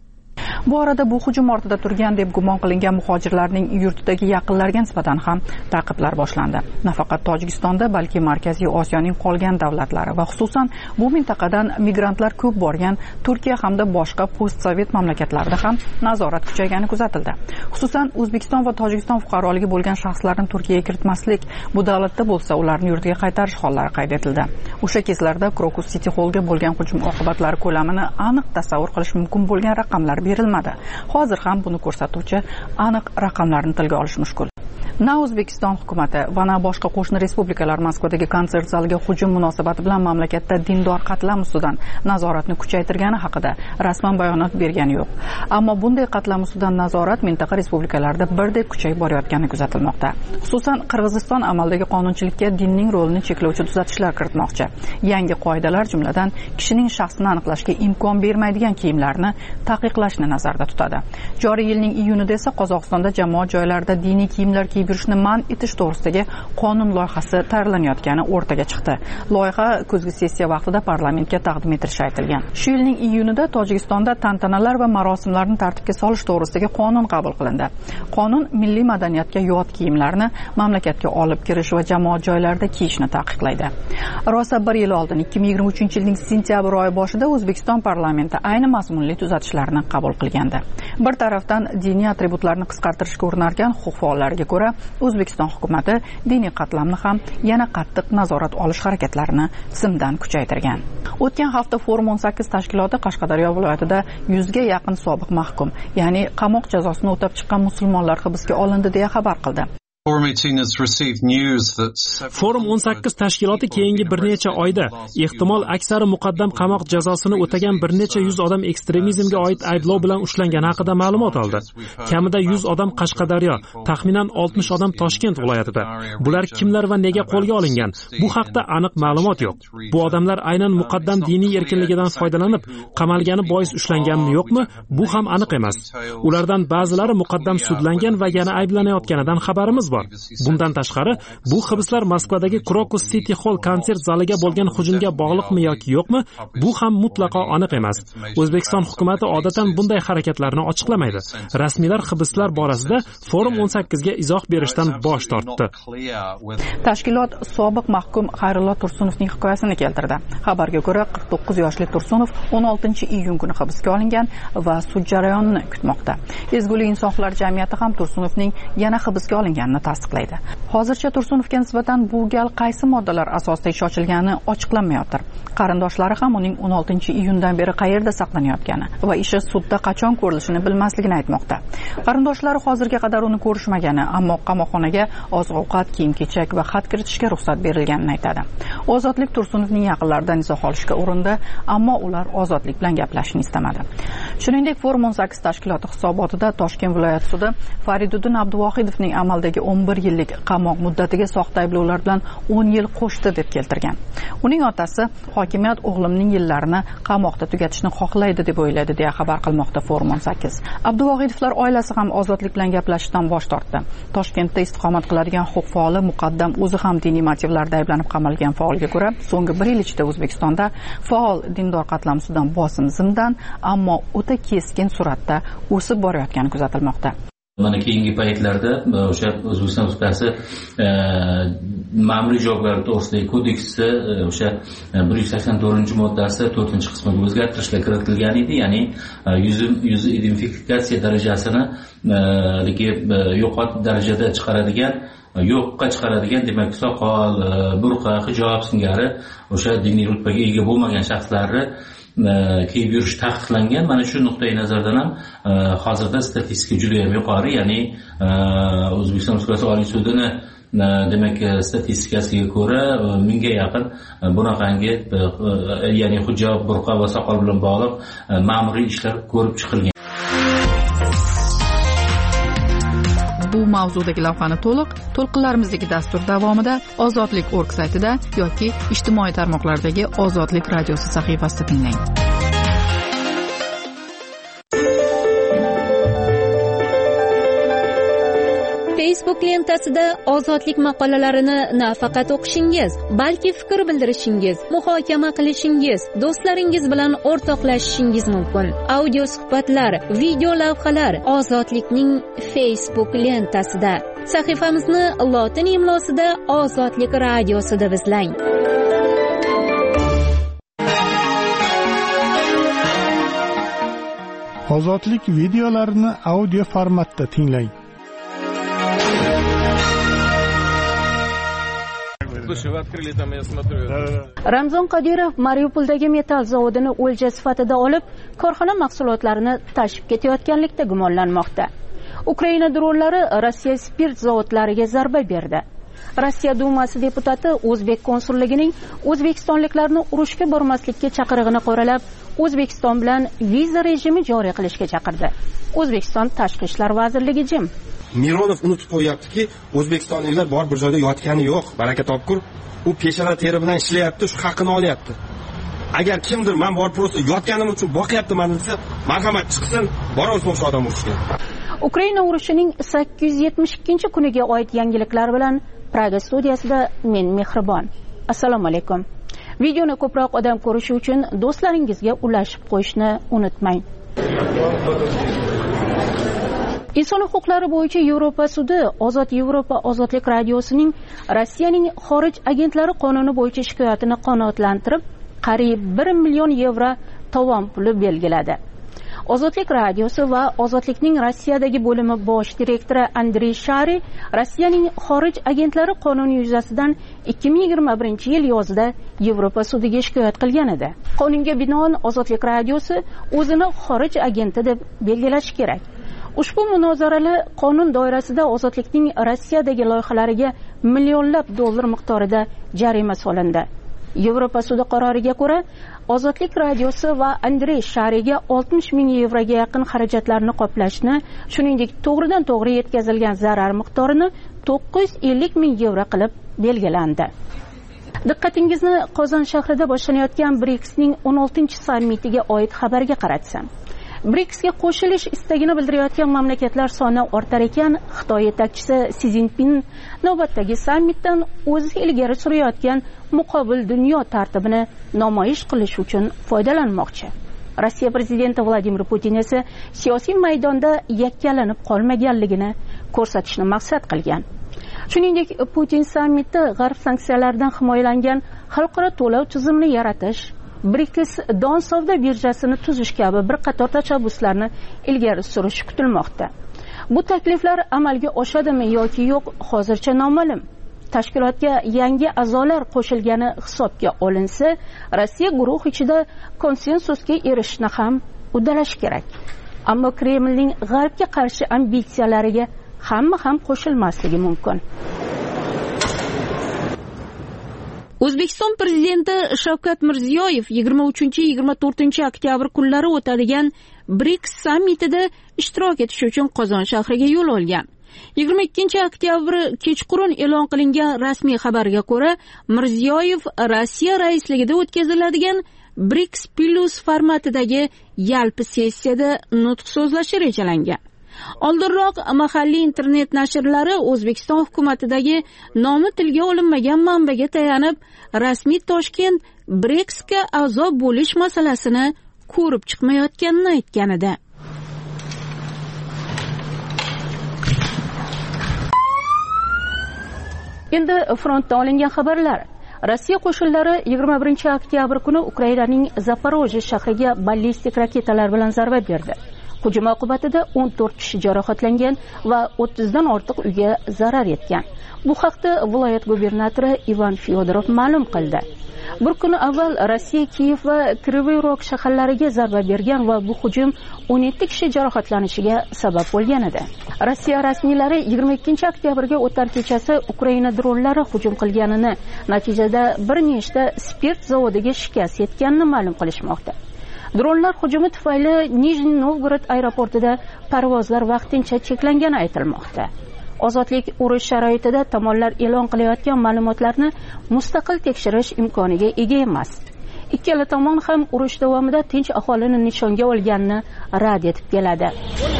Bu orada bu hujum ortida turgan deb gumon qilingan muhojirlarning yurtidagi yaqinlariga nisbatan ham ta'qiblar boshlandi. Nafaqat Tojikistonda, balki Markaziy Osiyoning qolgan davlatlari va xususan bu mintaqadan migrantlar ko'p borgan Turkiya hamda boshqa postsovet mamlakatlarida ham nazorat kuchaygani kuzatildi. Xususan O'zbekiston va Tojikiston fuqaroligi bo'lgan shaxslarni Turkiyaga kiritmaslik, bu davlatda bo'lsa ularni yurtiga qaytarish hollari qayd etildi. O'sha kezlarda Krokus City Hallga bo'lgan hujum oqibatlari ko'lamini aniq tasavvur qilish mumkin bo'lgan raqamlar berilmadi. Hozir ham buni ko'rsatuvchi aniq raqamlarni tilga olish mushkul. Na O'zbekiston hukumati va na boshqa qo'shni respublikalar Moskvadagi konsert zaliga hujum munosabati bilan mamlakatda dindor qatlam ustidan nazoratni kuchaytirgani haqida rasman bayonot bergani yo'q. Ammo bunday qatlam ustidan nazorat mintaqa respublikalarida birdek kuchayib borayotgani kuzatilmoqda. Xususan Qirg'iziston amaldagi qonunchilikka dinning rolini cheklovchi tuzatishlar kiritmoqchi. Yangi qoidalar jumladan kishining shaxsini aniqlashga imkon bermaydigan kiyimlarni taqiqlashni nazarda tutadi. Joriy yilning iyunida esa Qozog'istonda jamoat joylarida diniy kiyimlar kiyib yurishni man etish to'g'risidagi qonun loyihasi tayyorlanayotgani o'rtaga chiqdi. Loyiha kuzgi sessiya vaqtida parlamentga taqdim etilishi aytilgan. Shu yilning iyunida Tojikistonda tantanalar va marosimlarni tartibga solish to'g'risidagi qonun qabul qilindi. Qonun milliy madaniyatga yot kiyimlarni mamlakatga olib kirish va jamoat joylarida kiyishni taqiqlaydi. Rosa bir yil oldin 2023-yilning sentyabr oyi boshida O'zbekiston parlamenti ayni mazmunli tuzatishlarni qabul qilgandi. Bir tarafdan diniy atributlarni qisqartirishga urinarkan huquq faollariga ko'ra, O'zbekiston hukumati diniy qatlamni ham yana qattiq nazorat olish harakatlarini tizimdan kuchaytirgan. O'tgan hafta Forum 18 tashkiloti Qashqadaryo viloyatida 100 ga yaqin sobiq mahkum, ya'ni qamoq jazosini o'tab chiqqan musulmonlar hibsga olindi deya xabar qildi. Forum 18 tashkiloti keyingi bir necha oyda ehtimol aksari muqaddam qamoq jazosini o'tagan bir necha yuz odam ekstremizmga oid ayblov bilan ushlangani haqida ma'lumot oldi. Kamida 100 odam Qashqadaryo, taxminan 60 odam Toshkent viloyatida. Bular kimlar va nega qo'lga olingan? Bu haqda aniq ma'lumot yo'q. Bu odamlar aynan muqaddam diniy erkinligidan foydalanib qamalgani bois ushlanganmi yo'qmi? Bu ham aniq emas. Ulardan ba'zilari muqaddam sudlangan va yana ayblanayotganidan xabarimiz bor. Bundan tashqari, bu hibslar Moskvadagi Krokus City Hall konsert zaliga bo'lgan hujumga bog'liqmi yoki yo'qmi? Bu ham mutlaqo aniq emas. O'zbekiston hukumatı odatan bunday harakatlarni ochiqlamaydi. Rasmiylar hibslar borasida Forum 18 ga izoh berishdan bosh tortdi. Tashkilot sobiq mahkum Xayrullo Tursunovning hikoyasini keltirdi. Xabarga ko'ra, 49 yoshli Tursunov 16-iyun kuni hibsga olingan va sud jarayonini kutmoqda. Ezgulik insonlar jamiyati ham Tursunovning yana hibsga olinganini tasdiqlaydi. Hozircha Tursunovga nisbatan bu gal qaysi moddalar asosida ish ochilgani ochiqlanmayotir. Qarindoshlari ham uning 16-iyundan beri qayerda saqlanayotgani va ishi sudda qachon ko'rilishini bilmasligini aytmoqda. Qarindoshlari hozirga qadar uni ko'rishmagani, ammo qamoqxonaga oziq-ovqat, kiyim-kechak va xat kiritishga ruxsat berilganini aytadi. Ozodlik Tursunovning yaqinlaridan izoh olishga urindi, ammo ular Ozodlik bilan gaplashishni istamadi. Shuningdek, Forum 18 tashkiloti hisobotida Toshkent viloyat sudi Fariduddin Abduvohidovning amaldagi 11 yillik qamoq muddatiga soxta ayblovlar bilan 10 yil qo'shdi deb keltirgan. Uning otasi hokimiyat o'g'limning yillarini qamoqda tugatishni xohlaydi deb o'yladi deya xabar qilmoqda Forum 18. Abduvohidovlar oilasi ham Ozodlik bilan gaplashishdan bosh tortdi. Toshkentda istiqomat qiladigan huquq faoli muqaddam o'zi ham diniy motivlarda ayblanib qamalgan faolga ko'ra, so'nggi 1 yil ichida O'zbekistonda faol dindor qatlam ustidan bosim zimdan, ammo o'ta keskin suratda o'sib borayotgani kuzatilmoqda. Mana keyingi paytlarda o'sha O'zbekiston Respublikasi ma'muriy javobgarlik to'g'risidagi kodeksda o'sha 184-moddasi 4-qismiga o'zgartirishlar kiritilgan edi, ya'ni yuz identifikatsiya darajasini yo'qot darajada chiqaradigan, yo'qqa chiqaradigan, demak soqol, burqa, hijob singari o'sha diniy rutbaga ega bo'lmagan shaxslarni kiyib yurish taqiqlangan. Mana shu nuqtai nazardan ham hozirda statistika juda ham yuqori, ya'ni O'zbekiston Respublikasi Oliy sudini demak statistikasiga ko'ra 1000 ga yaqin bunaqangi ya'ni hijob, burqa va soqol bilan bog'liq ma'muriy ishlar ko'rib chiqilgan. Bu mavzudagi lavhani to'lqinlarimizdagi dastur davomida ozodlik.org saytida yoki ijtimoiy tarmoqlardagi Ozodlik radiosi sahifasida tinglang. Facebook lentasida ozodlik maqolalarini nafaqat o'qishingiz, balki fikr bildirishingiz, muhokama qilishingiz, do'stlaringiz bilan o'rtoqlashishingiz mumkin. Audio suhbatlar, video lavhalar Ozodlikning Facebook lentasida. Sahifamizni lotin imlosida Ozodlik radiosi deb izlang. Ozodlik videolarini audio formatda tinglang. Ramzon Qodirov Mariupoldagi metall zavodini o'lja sifatida olib, korxona mahsulotlarini tashib ketayotganlikda gumonlanmoqda. Ukraina dronlari Rossiya spirt zavodlariga zarba berdi. Rossiya Dumasi deputati O'zbek konsulligining o'zbekistonliklarni urushga bormaslikka chaqirig'ini qoralab, O'zbekiston bilan viza rejimi joriy qilishga chaqirdi. O'zbekiston Tashqi ishlar vazirligi jim. Mironov unutib qo'yaptiki, o'zbekistonliklar bor bir joyda yotgani yo'q. Baraka topkur, u peshona teri bilan ishlayapti, shu haqqini olyapti. Agar kimdir men bor prosta yotganim uchun boqyaptiman desa, marhamat chiqsin, borolsin o'sha odam urushga. Ukraina urushining 872-kuniga oid yangiliklar bilan Praga studiyasida men Mehribon. Assalomu alaykum. Videoni ko'proq odam ko'rishi uchun do'stlaringizga ulashib qo'yishni unutmang. Inson huquqlari bo'yicha Yevropa sudi Ozod Yevropa Ozodlik radiosining Rossiyaning xorij agentlari qonuni bo'yicha shikoyatini qanoatlantirib, qariyb 1 million yevro tovon puli belgiladi. Ozodlik radiosi va Ozodlikning Rossiyadagi bo'limi bosh direktori Andrey Shari Rossiyaning xorij agentlari qonuni yuzasidan 2021-yil yozida Yevropa sudiga shikoyat qilgan edi. Qonunga binoan Ozodlik radiosi o'zini xorij agenti deb belgilashi kerak. Ushbu munozaralar qonun doirasida Ozodlikning Rossiyadagi loyihalariga millionlab dollar miqdorida jarima solindi. Yevropa sudi qaroriga ko'ra, Ozodlik radiosi va Andrey Shariga 60 ming yevroga yaqin xarajatlarni qoplashni, shuningdek to'g'ridan to'g'ri yetkazilgan zarar miqdorini 950 ming yevro qilib belgilandi. Diqqatingizni Qozon shahrida boshlanayotgan BRICSning 16-sammitiga oid xabarga qaratsam. BRICSga qo'shilish istagini bildirayotgan mamlakatlar soni ortar ekan, Xitoy yetakchisi Si Zinpin navbatdagi sammitdan o'zi ilgari surayotgan muqobil dunyo tartibini namoyish qilish uchun foydalanmoqchi. Rossiya prezidenti Vladimir Putin esa siyosiy maydonda yakkalanib qolmaganligini ko'rsatishni maqsad qilgan. Shuningdek, Putin sammitda G'arb sanksiyalaridan himoyalangan xalqaro to'lov tizimini yaratish, BRICS don savdo birjasini tuzish kabi bir qator tashabbuslarni ilgari surishi kutilmoqda. Bu takliflar amalga oshadimi yoki yo'q, hozircha noma'lum. Tashkilotga yangi a'zolar qo'shilgani hisobga olinsa, Rossiya guruh ichida konsensusga erishishni ham uddalash kerak. Ammo Kremlning G'arbga qarshi ambitsiyalariga hamma ham qo'shilmasligi mumkin. O'zbekiston prezidenti Shavkat Mirziyoyev 23-24 kunlari o'tadigan BRICS sammitida ishtirok etish uchun Qozon shahriga yo'l olgan. 22 kechqurun e'lon qilingan rasmiy xabarga ko'ra, Mirziyoyev Rossiya raisligida o'tkaziladigan BRICS Plus formatidagi yalpi sessiyada nutq so'zlashi rejalangan. Oldinroq mahalliy internet nashrlari O'zbekiston hukumatidagi nomi tilga olinmagan manbaga tayanib, rasmiy Toshkent BRICSga a'zo bo'lish masalasini ko'rib chiqmayotganini aytgan edi. Endi frontdan olingan xabarlar. Rossiya qo'shinlari 21 kuni Ukrainaning Zaporojye shahriga ballistik raketalar bilan zarba berdi. Hujum oqibatida 14 kishi jarohatlangan va 30 dan ortiq uyga zarar yetgan. Bu haqda viloyat gubernatori Ivan Fyodorov ma'lum qildi. Bir kun avval Rossiya Kiyev va Kryvyi Rog shaharlariga zarba bergan va bu hujum 17 kishi jarohatlanishiga sabab bo'lgan edi. Rossiya rasmiylari 22 o'tar kechasi Ukraina dronlari hujum qilganini, natijada bir nechta spirt zavodiga shikast yetganini ma'lum qilishmoqda. Dronlar hujumi tufayli Nijniy Novgorod aeroportida parvozlar vaqtincha cheklangani aytilmoqda. ozodlik urush sharoitida tomonlar e'lon qilayotgan ma'lumotlarni mustaqil tekshirish imkoniga ega emas. Ikkala tomon ham urush davomida tinch aholini nishonga olganini rad etib keladi.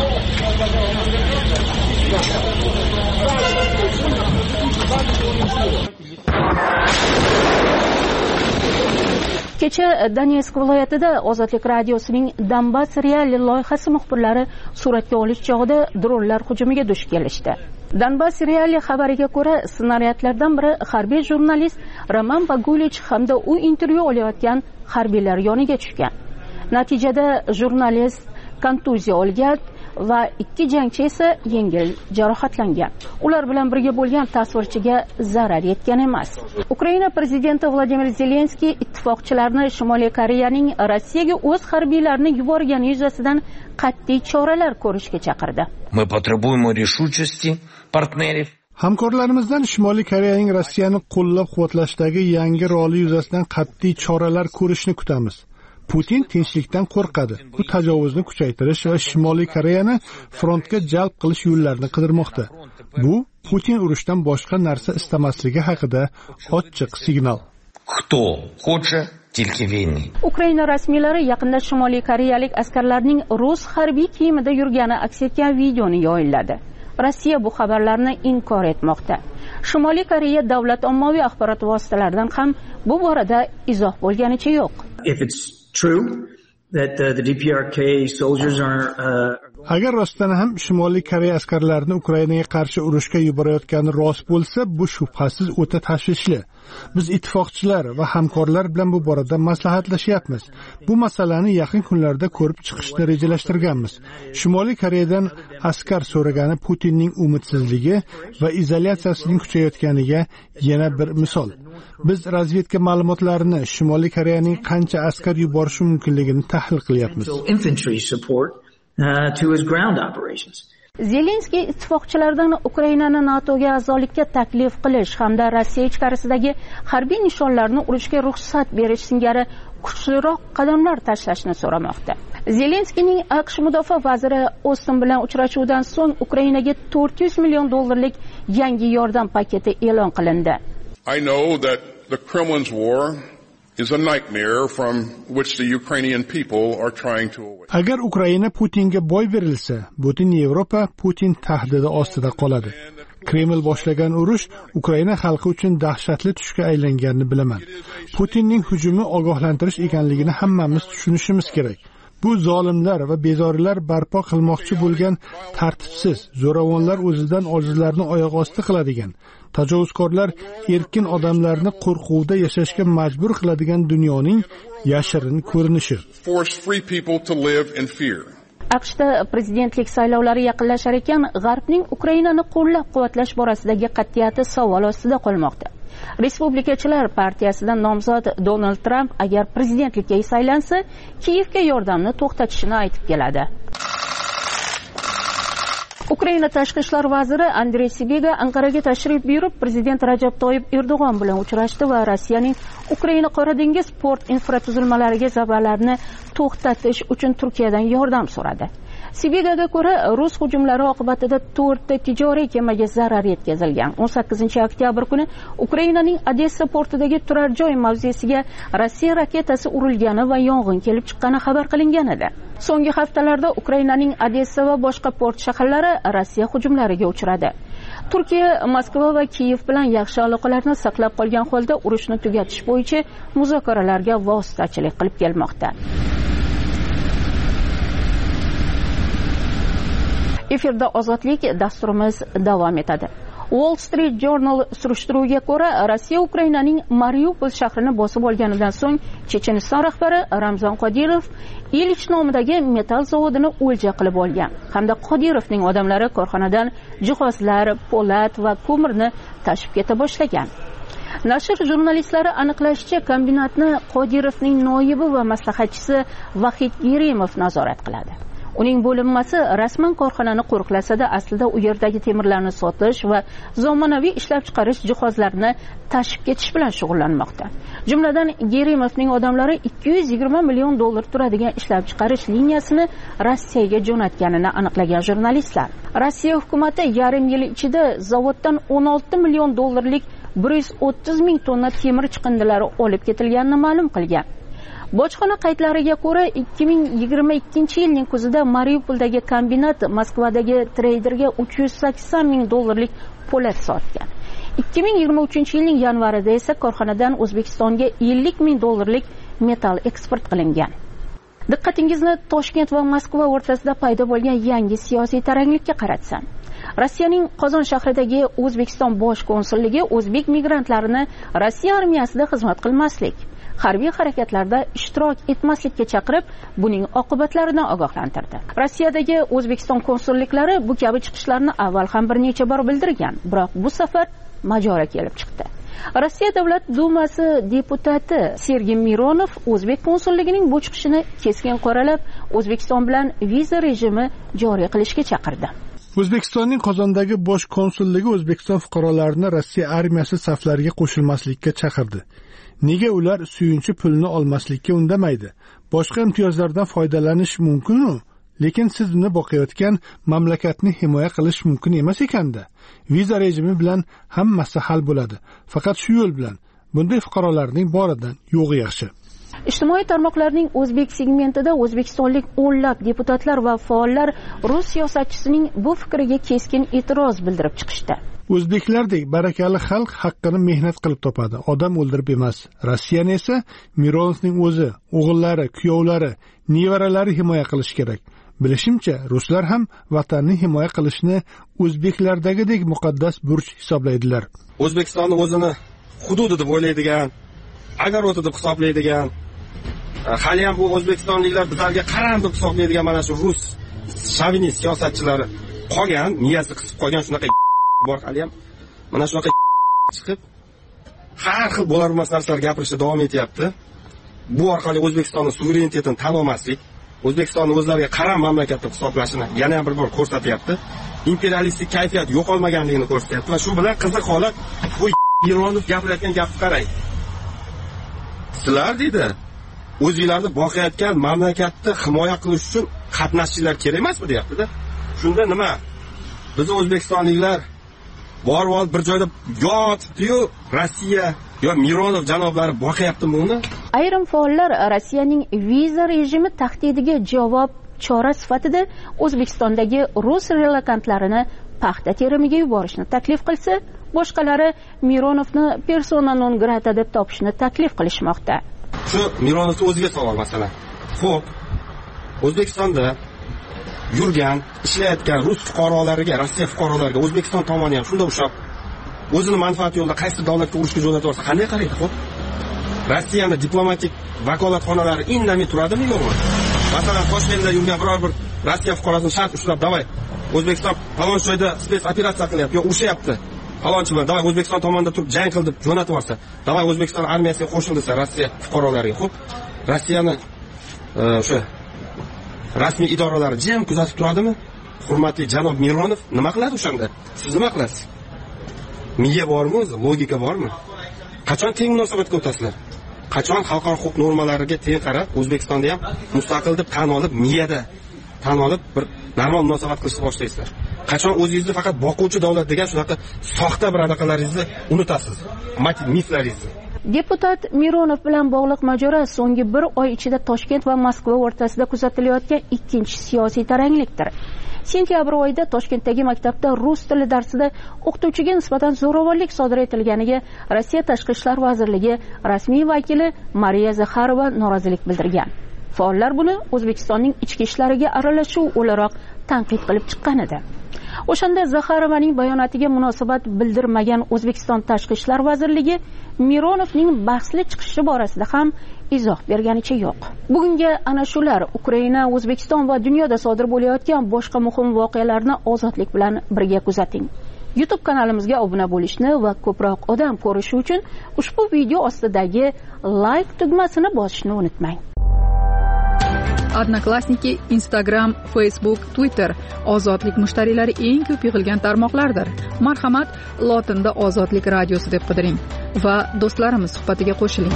Kecha Donetsk viloyatida Ozodlik radiosining Donbass Reali loyihasi muxbirlari suratga olish chog'ida dronlar hujumiga duch kelishdi. Donbass Reali xabariga ko'ra, snaryadlardan biri harbiy jurnalist Roman Bagulich hamda u intervyu olayotgan harbiylar yoniga tushgan. Natijada jurnalist kontuziya olgan va ikki jangchi esa yengil jarohatlangan. Ular bilan birga bo'lgan tasvirchiga zarar yetgan emas. Ukraina prezidenti Vladimir Zelenskiy ittifoqchilarni Shimoliy Koreyaning Rossiyaga o'z harbiylarini yuborgani yuzasidan qat'iy choralar ko'rishga chaqirdi. Мы потребуем решучести партнеров. Hamkorlarimizdan Shimoliy Koreyaning Rossiyani qo'llab-quvvatlashdagi yangi roli yuzasidan qat'iy choralar ko'rishni kutamiz. Putin tinchlikdan qo'rqadi. U tajovuzni kuchaytirish va Shimoliy Koreyani frontga jalb qilish yo'llarini qidirmoqda. Bu Putin urushdan boshqa narsa istamasligi haqida ochiq signal. Кто хочет только войны. Ukraina rasmiylari yaqinda Shimoliy Koreyalik askarlarning rus harbiy kiyimida yurgani aks etgan videoni yo'lladi. Rossiya bu xabarlarni inkor etmoqda. Shimoliy Koreya davlat ommaviy axborot vositalaridan ham bu borada izoh bo'lganicha yo'q. If it's true that the DPRK soldiers are Agar rostdan ham Shimoliy Koreya askarlarini Ukrainaga qarshi urushga yuborayotgani rost bo'lsa, bu shubhasiz o'ta tashvishli. Biz ittifoqchilar va hamkorlar bilan bu borada maslahatlashyapmiz. Bu masalani yaqin kunlarda ko'rib chiqishni rejalashtirganmiz. Shimoliy Koreyadan askar so'ragani Putinning umidsizligi va izolyatsiyasining kuchayotganiga yana bir misol. Biz razvedka ma'lumotlarini Shimoliy Koreyaning qancha askar yuborishi mumkinligini tahlil qilyapmiz. To his ground operations. Zelenskiy ittifoqchilardan Ukrainani NATOga a'zolikka taklif qilish hamda Rossiya ichkarisidagi harbiy nishonlarni urishga ruxsat berish singari kuchliroq qadamlar tashlashni so'ramoqda. Zelenskiyning AQSh mudofaa vaziri Ostin bilan uchrashuvdan so'ng Ukrainaga $400 million yangi yordam paketi e'lon qilindi. I know that the Kremlin's war is a nightmare from which the Ukrainian people are trying to away. Agar Ukraina Putinga boy berilsa, butun Yevropa Putin tahdidi ostida qoladi. Kreml boshlagan urush Ukraina xalqi uchun dahshatli tushga aylanganini bilaman. Putinning hujumi ogohlantirish ekanligini hammamiz tushunishimiz kerak. Bu zolimlar va bezorilar barpo qilmoqchi bo'lgan tartibsiz, zo'ravonlar o'zidan ojizlarni oyoq osti qiladigan, tajovuzkorlar erkin odamlarni qo'rquvda yashashga majbur qiladigan dunyoning yashirin ko'rinishi. AQShda prezidentlik saylovlari yaqinlashar ekan, G'arbning Ukrainani qo'llab-quvvatlash borasidagi qat'iyati savol ostida qolmoqda. Respublikachilar partiyasidan nomzod Donald Trump agar prezidentlikka saylansa, Kiyevga yordamni to'xtatishini aytib keladi. Ukraina tashqi ishlar vaziri Andrey Sibiga Anqaraga tashrif buyurib, prezident Rajab Toyyib Erdo'g'on bilan uchrashdi va Rossiyaning Ukraina Qora dengiz port infratuzilmalariga zarbalarni to'xtatish uchun Turkiyadan yordam so'radi. Sibigaga ko'ra, rus hujumlari oqibatida 4 ta tijoriy kemaga zarar yetkazilgan. 18-oktyabr kuni Ukrainaning Odessa portidagi turar joy mavzesiga Rossiya raketasi urilgani va yong'in kelib chiqqani xabar qilingan edi. So'nggi haftalarda Ukrainaning Odessa va boshqa port shaharlari Rossiya hujumlariga uchradi. Turkiya Moskva va Kiyev bilan yaxshi aloqalarni saqlab qolgan holda urushni tugatish bo'yicha muzokaralarga vositachilik qilib kelmoqda. Efirda ozodlik dasturimiz davom etadi. Wall Street Journal surishtiruviga ko'ra, Rossiya Ukrainaning Mariupol shahrini bosib olganidan so'ng Checheniston rahbari Ramzan Qodirov Ilich nomidagi metall zavodini o'lja qilib olgan hamda Qodirovning odamlari korxonadan jihozlar, po'lat va ko'mirni tashib keta boshlagan. Nashr jurnalistlari aniqlashicha, kombinatni Qodirovning noibi va maslahatchisi Vahid Yerimov nazorat qiladi. Uning bo'linmasi rasman korxonani qo'riqlasa-da, aslida u yerdagi temirlarni sotish va zamonaviy ishlab chiqarish jihozlarini tashib ketish bilan shug'ullanmoqda. Jumladan, Gerimovning odamlari 220 million dollar turadigan ishlab chiqarish liniyasini Rossiyaga jo'natganini aniqlagan jurnalistlar. Rossiya hukumati yarim yil ichida zavoddan 16 million dollarlik 130 ming tonna temir chiqindilari olib ketilganini ma'lum qilgan. Bojxona qaydlariga ko'ra 2022 yilning kuzida Mariupoldagi kombinat Moskvadagi treyderga 380 ming dollarlik po'lat sotgan. 2023 yilning yanvarida esa korxonadan O'zbekistonga 50 ming dollarlik metall eksport qilingan. Diqqatingizni Toshkent va Moskva o'rtasida paydo bo'lgan yangi siyosiy taranglikka qaratsam. Rossiyaning Qozon shahridagi O'zbekiston bosh konsulligi o'zbek migrantlarini Rossiya armiyasida xizmat qilmaslik, harbiy harakatlarda ishtirok etmaslikka chaqirib, buning oqibatlaridan ogohlantirdi. Rossiyadagi O'zbekiston konsulliklari bu kabi chiqishlarni avval ham bir necha bor bildirgan, biroq bu safar majora kelib chiqdi. Rossiya Davlat Dumasi deputati Sergey Mironov o'zbek konsulligining bu chiqishini keskin qoralab, O'zbekiston bilan viza rejimi joriy qilishga chaqirdi. O'zbekistonning Qozondagi bosh konsulligi O'zbekiston fuqarolarini Rossiya armiyasi saflariga qo'shilmaslikka chaqirdi. Nega ular suyunchi pulni olmaslikka undamaydi? Boshqa imtiyozlardan foydalanish mumkin-ku, lekin siz uni boqayotgan mamlakatni himoya qilish mumkin emas ekanda. Viza rejimi bilan hammasi hal bo'ladi. Faqat shu yo'l bilan. Bunday fuqarolarning boridan yo'g'i yaxshi. Ijtimoiy tarmoqlarning o'zbek segmentida o'zbekistonlik o'nlab deputatlar va faollar rus siyosatchisining bu fikriga keskin e'tiroz bildirib chiqishdi. O'zbeklardek barakali xalq haqqini mehnat qilib topadi, odam o'ldirib emas. Rossiyani esa Mironovning o'zi, o'g'illari, kuyovlari, nevaralari himoya qilish kerak. Bilishimcha, ruslar ham vatanni himoya qilishni o'zbeklardagidek muqaddas burch hisoblaydilar. O'zbekistonni o'zini hududi deb o'ylaydigan, agaroti deb hisoblaydigan, hali ham bu o'zbekistonliklar bizlarga qaram deb hisoblaydigan mana shu rus shovinist siyosatchilari qolgan, miyasi qisib qolgan shunaqa bor hali ham mana shunaqa chiqib har xil bo'lar bo'lmas narsalar gapirishda davom etyapti. Bu orqali O'zbekistonning suverenitetini tan olmaslik, O'zbekistonni o'zlariga qaram mamlakat deb hisoblashini yana ham bir bor ko'rsatyapti. Imperialistik kayfiyat yo'qolmaganligini ko'rsatyapti va shu bilan qiziq holat bu Mironov gapirayotgan gapni qarang. Sizlar deydi, o'zingizlarni boqayotgan mamlakatni himoya qilish uchun qatnashchilar kerak emasmi deyapti-da. Shunda nima? Biz o'zbekistonliklar borib olib bir joyda yotibdi-yu, Rossiya yo Mironov janoblari boqayaptimi uni? Ayrim faollar Rossiyaning viza rejimi tahdidiga javob chora sifatida O'zbekistondagi rus relokantlarini paxta terimiga yuborishni taklif qilsa, boshqalari Mironovni persona non grata deb topishni taklif qilishmoqda. Shu Mironovni o'ziga savol masalan. Xo'p, O'zbekistonda yurgan, ishlayotgan rus fuqarolariga, Rossiya fuqarolariga O'zbekiston tomoni ham shunda o'xshab o'zini manfaati yo'lida qaysi davlatga urushga jo'natsa qanday qaraydi? Xo'p, Rossiyaning diplomatik vakolatxonalari indamay turadimi yo'qmi? Masalan, Toshkentda yurgan biror bir Rossiya fuqarosini shart ushlab, "Davay, O'zbekiston falon joyda spets operatsiya qilyapti, yo urushyapti. Falonchi bilan, davay O'zbekiston tomonidan turib jang qildi, jo'natib yuborsa, davay O'zbekiston armiyasiga qo'shildi desa Rossiya fuqarolariga, xo'p, Rossiyani o'sha rasmiy idoralari jim kuzatib turadimi? Hurmatli janob Mironov nima qiladi o'shanda? Siz nima qilasiz? Miya bormi o'zi? Logika bormi? Qachon teng munosabatga o'tasizlar? Qachon xalqaro huquq normalariga teng qarab, O'zbekistonda ham mustaqil deb tan olib, miyada tan olib bir normal munosabat qilishni boshlaysizlar? Qachon o'zingizni faqat boquvchi davlat degan shunaqa soxta bir anaqalaringizni unutasiz? Miflaringizni. Deputat Mironov bilan bog'liq mojaro so'nggi bir oy ichida Toshkent va Moskva o'rtasida kuzatilayotgan ikkinchi siyosiy taranglikdir. Sentyabr oyida Toshkentdagi maktabda rus tili darsida o'qituvchiga nisbatan zo'ravonlik sodir etilganiga Rossiya Tashqi ishlar vazirligi rasmiy vakili Mariya Zakharova norozilik bildirgan. Faollar buni O'zbekistonning ichki ishlariga aralashuv o'laroq tanqid qilib chiqqan edi. O'shanda Zakharovaning bayonotiga munosabat bildirmagan O'zbekiston Tashqi ishlar vazirligi Mironovning bahsli chiqishi borasida ham izoh berganicha yo'q. Bugunga ana shular Ukraina, O'zbekiston va dunyoda sodir bo'layotgan boshqa muhim voqealarni ozodlik bilan birga kuzating. YouTube kanalimizga obuna bo'lishni va ko'proq odam ko'rishi uchun ushbu video ostidagi like tugmasini bosishni unutmang. Odnoklassniki, Instagram, Facebook, Twitter ozodlik mushtariylari eng ko'p yig'ilgan tarmoqlardir. Marhamat, lotinda ozodlik radiosi deb qidiring va do'stlarimiz suhbatiga qo'shiling.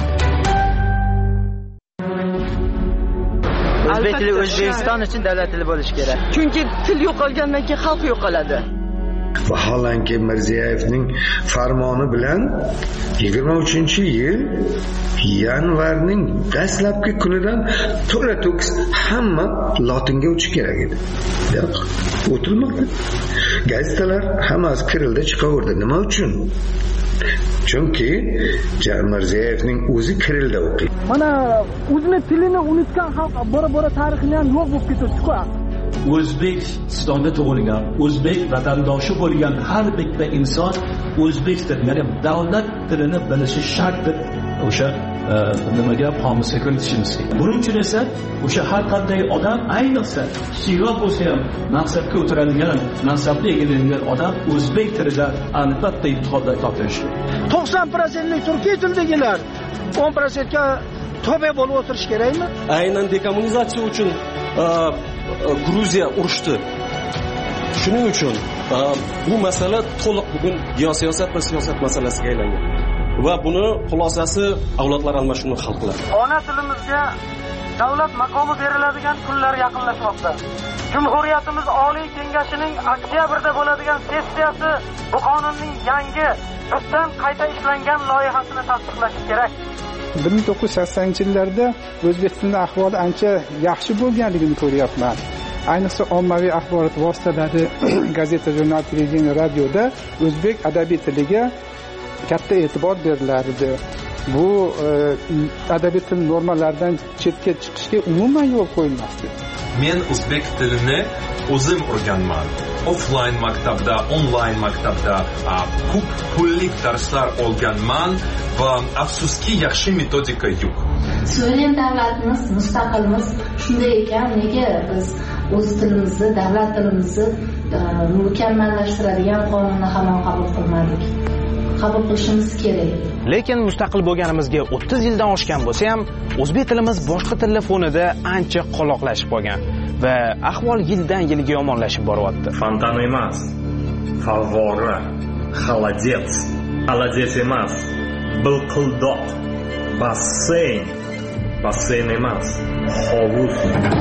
O'zbek tili O'zbekiston uchun davlat tili bo'lishi kerak. Chunki til yo'qolgandan keyin xalq yo'qoladi. Vaholanki Mirziyevning farmoni bilan 23-yil yanvarning dastlabki kunidan to'la-to'kis hamma lotinga o'tishi kerak edi. Yo'q, o'tilmadi. Gazetalar hammasi kirilda chiqaverdi. Nima uchun? Chunki Mirziyevning o'zi kirilda o'qiydi. Mana o'zini tilini unutgan xalq bora-bora tarixini ham yo'q bo'lib ketadi-ku. O'zbekistonda tug'ilgan, o'zbek vatandoshi bo'lgan har bitta inson o'zbek tilini, davlat tilini bilishi shart deb o'sha nimaga qomusga kiritishimiz kerak. Buning uchun esa o'sha har qanday odam, ayniqsa kichikroq bo'lsa ham mansabga o'tiradigan, mansabga egalangan odam o'zbek tilida albatta imtihonda topshirishi. 90% turkiy tildagilar 10% ga tobe bo'lib o'tirish kerakmi? Aynan dekommunizatsiya uchun Gruziya urushdi. Shuning uchun bu masala to'liq bugun geosiyosat va siyosat masalasiga aylangan. Va buni xulosasi avlodlar almashinuvini hal qiladi. Ona tilimizga davlat maqomi beriladigan kunlar yaqinlashmoqda. Jumhuriyatimiz Oliy Kengashining oktyabrda bo'ladigan sessiyasi bu qonunning yangi tubdan qayta ishlangan loyihasini tasdiqlashi kerak. 1980-yillarda O'zbekistonda ahvoli ancha yaxshi bo'lganligini ko'ryapman. Ayniqsa ommaviy axborot vositalari, gazeta, jurnal, televideniya, radioda o'zbek adabiy tiliga katta e'tibor berilardi. Bu adabiy til normalaridan chetga chiqishga umuman yo'l qo'yilmasdi. Men o'zbek tilini o'zim o'rganman. Offline maktabda, onlayn maktabda ko'p pullik darslar olganman va afsuski yaxshi metodika yo'q. Suriya davlatimiz mustaqilmiz. Shunday ekan, nega biz o'z tilimizni, davlat tilimizni mukammallashtiradigan qonunni hamon qabul qilmadik? Qabul qilishimiz kerak. Lekin mustaqil bo'lganimizga 30 yildan oshgan bo'lsa ham, o'zbek tilimiz boshqa tillar fonida ancha qoloqlashib qolgan va ahvol yildan yilga yomonlashib boryapti. Fontan emas, favvora, xolodets, xolodets emas, bilqildoq, basseyn, basseyn emas, hovuz.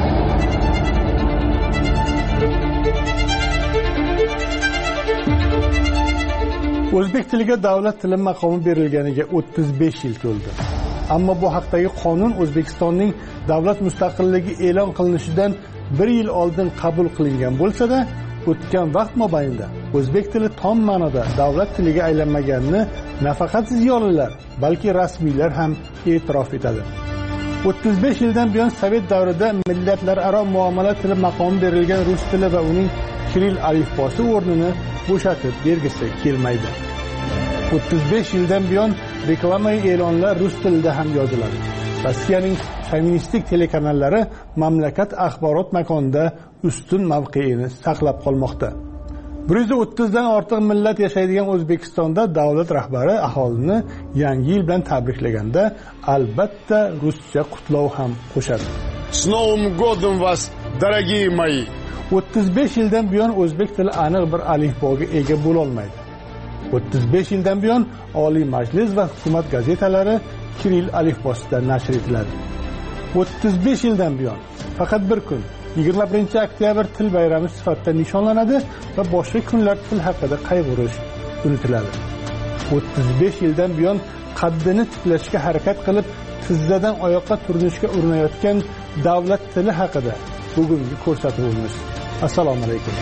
O'zbek tiliga davlat tili maqomi berilganiga 35 yil to'ldi. Ammo bu haqdagi qonun O'zbekistonning davlat mustaqilligi e'lon qilinishidan 1 yil oldin qabul qilingan bo'lsa-da, o'tgan vaqt mobaynida o'zbek tili tom ma'noda davlat tiliga aylanmaganini nafaqat ziyolilar, balki rasmiylar ham e'tirof etadi. 35 yildan buyon Sovet davrida millatlararo muomala tili maqomi berilgan rus tili va uning kiril alifbosi o'rnini bo'shatib bergisi kelmaydi. 35 yildan buyon reklamaviy e'lonlar rus tilida ham yoziladi. Rossiyaning feministik telekanallari mamlakat axborot makonida ustun mavqeini saqlab qolmoqda. 130 dan ortiq millat yashaydigan O'zbekistonda davlat rahbari aholini yangi yil bilan tabriklaganda albatta ruscha qutlov ham qo'shadi. С Новым годом вас, дорогие мои! 35 yildan buyon o'zbek tili aniq bir alifboga ega bo'la olmaydi. 35 yildan buyon Oliy Majlis va hukumat gazetalari kiril alifbosida nashr etiladi. 35 yildan buyon faqat bir kun 21-oktyabr til bayrami sifatida nishonlanadi va boshqa kunlar til haqida qayg'urish unutiladi. 35 yildan buyon qaddini tiklashga harakat qilib, tizzadan oyoqqa turinishga urinayotgan davlat tili haqida bugungi ko'rsatuvimiz. Assalomu alaykum.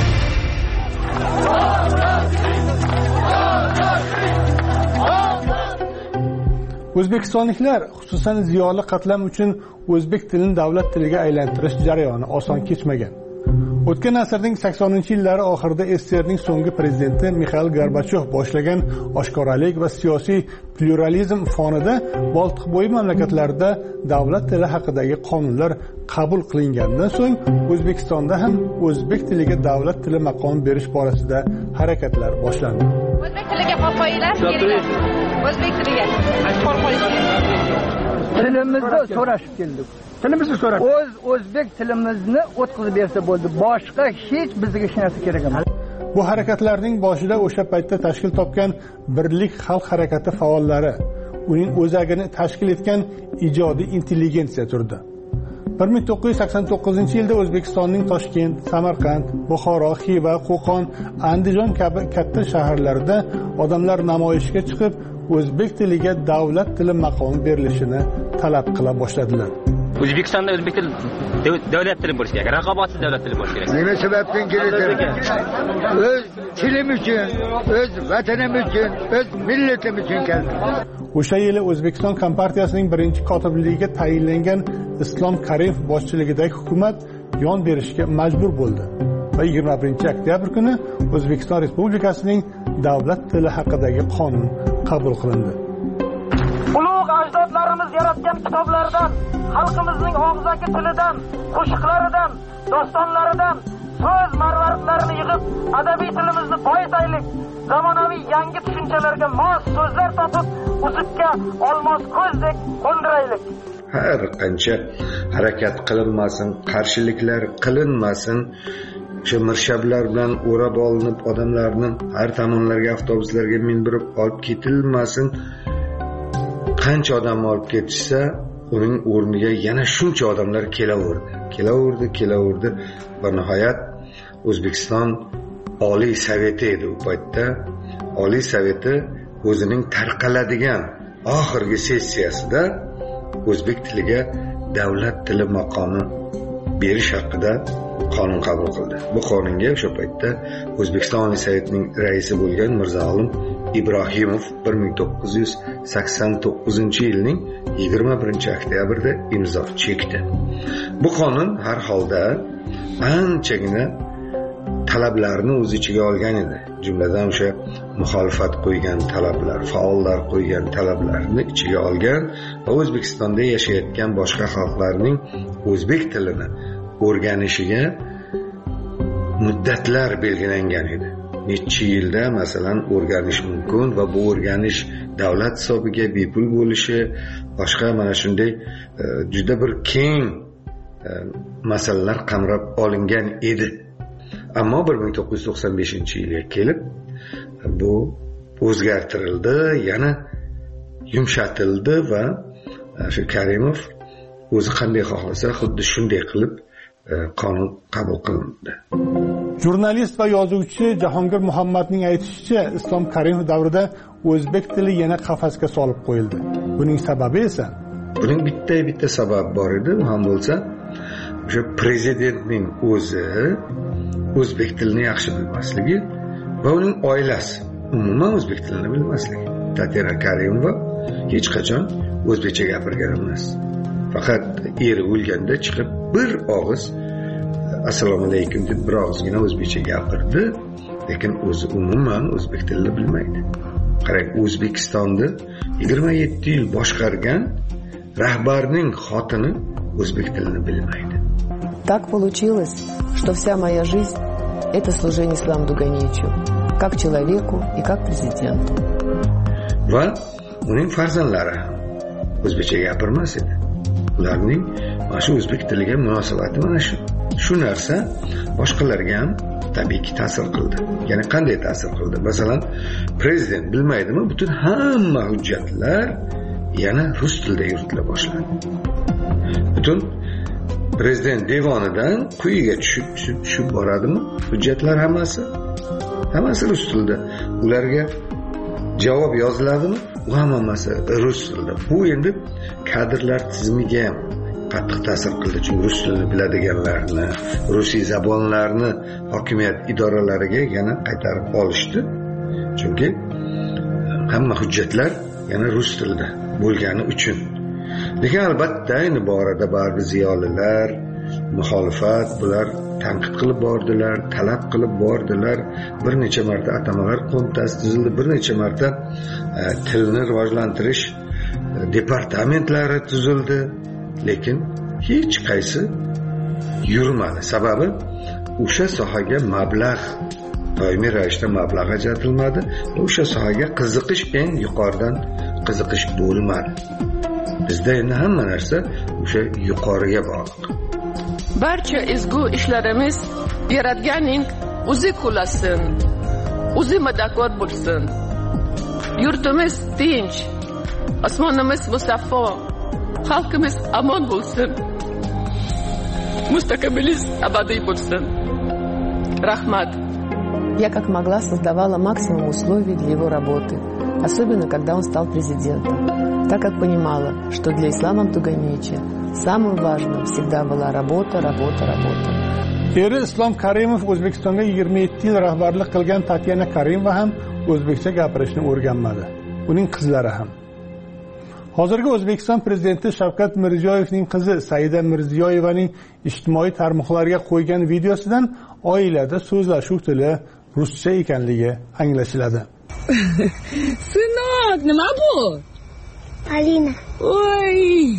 O'zbekistonliklar, xususan ziyoli qatlam uchun o'zbek tilini davlat tiliga aylantirish jarayoni oson kechmagan. O'tgan asrning 80-yillari oxirida SSRning so'nggi prezidenti Mixail Gorbachyov boshlagan oshkoralik va siyosiy pluralizm fonida Boltiqbo'yi mamlakatlarida davlat tili haqidagi qonunlar qabul qilingandan so'ng O'zbekistonda ham o'zbek tiliga davlat tili maqomi berish borasida harakatlar boshlandi. O'zbek tiliga qo'l qo'yinglar, o'zbek tiliga qo'l qo'yinglar. Tilimizni so'rashib keldik. Tilimizni so'rab. O'zbek tilimizni o'tkazib bersa bo'ldi. Boshqa hech bizga hech narsa kerak emas. Bu harakatlarning boshida o'sha paytda tashkil topgan Birlik xalq harakati faollari, uning o'zagini tashkil etgan ijodiy intelligensiya turdi. 1989-yilda O'zbekistonning Toshkent, Samarqand, Buxoro, Xiva, Qo'qon, Andijon kabi katta shaharlarida odamlar namoyishga chiqib, o'zbek tiliga davlat tili maqomi berilishini talab qila boshladilar. O'zbekistonda o'zbek tili davlat tili bo'lishi kerak, raqobatsiz davlat tili bo'lishi kerak. Nima sababdan keladi? O'z tilim uchun, o'z vatanim uchun, o'z millatim uchun keldi. O'sha yili O'zbekiston Kompartiyasining birinchi kotibligiga tayinlangan Islom Karimov boshchiligidagi hukumat yon berishga majbur bo'ldi va 21-oktyabr kuni O'zbekiston Respublikasining davlat tili haqidagi qonun qabul qilindi. Ulug' ajdodlarimiz yaratgan kitoblardan, xalqimizning og'zaki tilidan, qo'shiqlaridan, dostonlaridan so'z marvaridlarini yig'ib, adabiy tilimizni boyitaylik. Zamonaviy yangi tushunchalarga mos so'zlar topib, uzuqqa olmos ko'zdek qo'ndiraylik. Har qancha harakat qilinmasin, qarshiliklar qilinmasin, o'sha mirshablar bilan o'rab olinib, odamlarni har tomonlarga avtobuslarga mindirib olib ketilmasin. Qancha odam olib ketishsa, uning o'rniga yana shuncha odamlar kelaverdi va nihoyat O'zbekiston Oliy Soveti edi u paytda. Oliy Soveti o'zining tarqaladigan oxirgi sessiyasida o'zbek tiliga davlat tili maqomi berish haqida qonun qabul qildi. Bu qonunga o'sha paytda O'zbekiston Oliy Sovetining raisi bo'lgan Mirzo-Olim Ibrohimov 1989-yilning 21-oktyabrda imzo chekdi. Bu qonun har holda anchagina talablarni o'z ichiga olgan edi. Jumladan o'sha muxolifat qo'ygan talablar, faollar qo'ygan talablarni ichiga olgan va O'zbekistonda yashayotgan boshqa xalqlarning o'zbek tilini o'rganishiga muddatlar belgilangan edi. Necha yilda masalan o'rganish mumkin va bu o'rganish davlat hisobiga bepul bo'lishi, boshqa mana shunday juda bir keng masalalar qamrab olingan edi. Ammo 1995-yilga kelib bu o'zgartirildi, yana yumshatildi va shu Karimov o'zi qanday xohlasa xuddi shunday qilib qonun qabul qilindi. Jurnalist va yozuvchi Jahongir Muhammadning aytishicha, Islom Karimov davrida o'zbek tili yana qafasga solib qo'yildi. Buning sababi esa buning bitta sabab bor edi, u ham bo'lsa o'sha prezidentning o'zi o'zbek tilini yaxshi bilmasligi va uning oilasi umuman o'zbek tilini bilmasligi. Tatyana Karimova hech qachon o'zbekcha gapirgan emas. Faqat eri o'lganda chiqib bir og'iz assalomu alaykum deb bir og'izgina o'zbekcha gapirdi, lekin o'zi umuman o'zbek tilini bilmaydi. Qarang, O'zbekistonni 27 yil boshqargan rahbarning xotini o'zbek tilini bilmaydi. Так получилось, что вся моя жизнь – это служение Исламу Дуганичу, как человеку и как президенту. Va uning farzandlari o'zbekcha gapirmas edi. Ularning mana shu o'zbek tiliga munosabati mana shu narsa boshqalarga ham tabiiyki ta'sir qildi. Ya'ni qanday ta'sir qildi? Masalan, prezident bilmaydimi, butun hamma hujjatlar yana rus tilida yuritila boshladi. Butun prezident devonidan quyiga tushib boradimi? Hujjatlar hammasi rus tilida. Ularga javob yoziladimi? U hammasi rus tilida. Bu endi kadrlar tizimiga ham qattiq ta'sir qildi. Chunki rus tilini biladiganlarni, rusiy zabonlarni hokimiyat idoralariga yana qaytarib olishdi. Chunki hamma hujjatlar yana rus tilida bo'lgani uchun. Lekin albatta ayni borada baribir ziyolilar, muxolifat bular tanqid qilib bordilar, talab qilib bordilar. Bir necha marta atamalar qo'mitasi tuzildi, bir necha marta tilni rivojlantirish departamentlari tuzildi. Lekin hech qaysi yurmadi. Sababi o'sha sohaga mablag' doimiy ravishda mablag' ajratilmadi. O'sha sohaga qiziqish eng yuqoridan qiziqish bo'lmadi. bizda endi hamma narsa o'sha yuqoriga bog'liq. Barcha ezgu ishlarimiz Yaratganning o'zi qo'llasin, o'zi madadkor bo'lsin. Yurtimiz tinch, osmonimiz musaffo, xalqimiz omon bo'lsin. Mustaqilimiz abadiy bo'lsin. Rahmat. Я как могла создавала максимум условий для его работы, особенно когда он стал президентом, так как понимала, что для Ислама Абдуганиевича самым важным всегда была работа. Eri Islom Karimov O'zbekistonga 27 yil rahbarlik qilgan Tatyana Karimova ham o'zbekcha gapirishni o'rganmadi. Uning qizlari ham. Hozirgi O'zbekiston prezidenti Shavkat Mirziyoyevning qizi Saida Mirziyoyevaning ijtimoiy tarmoqlarga qo'ygan videosidan oilada so'zlashuv tili ruscha ekanligi anglashiladi. Сынок, nima bu? Alina. Oy.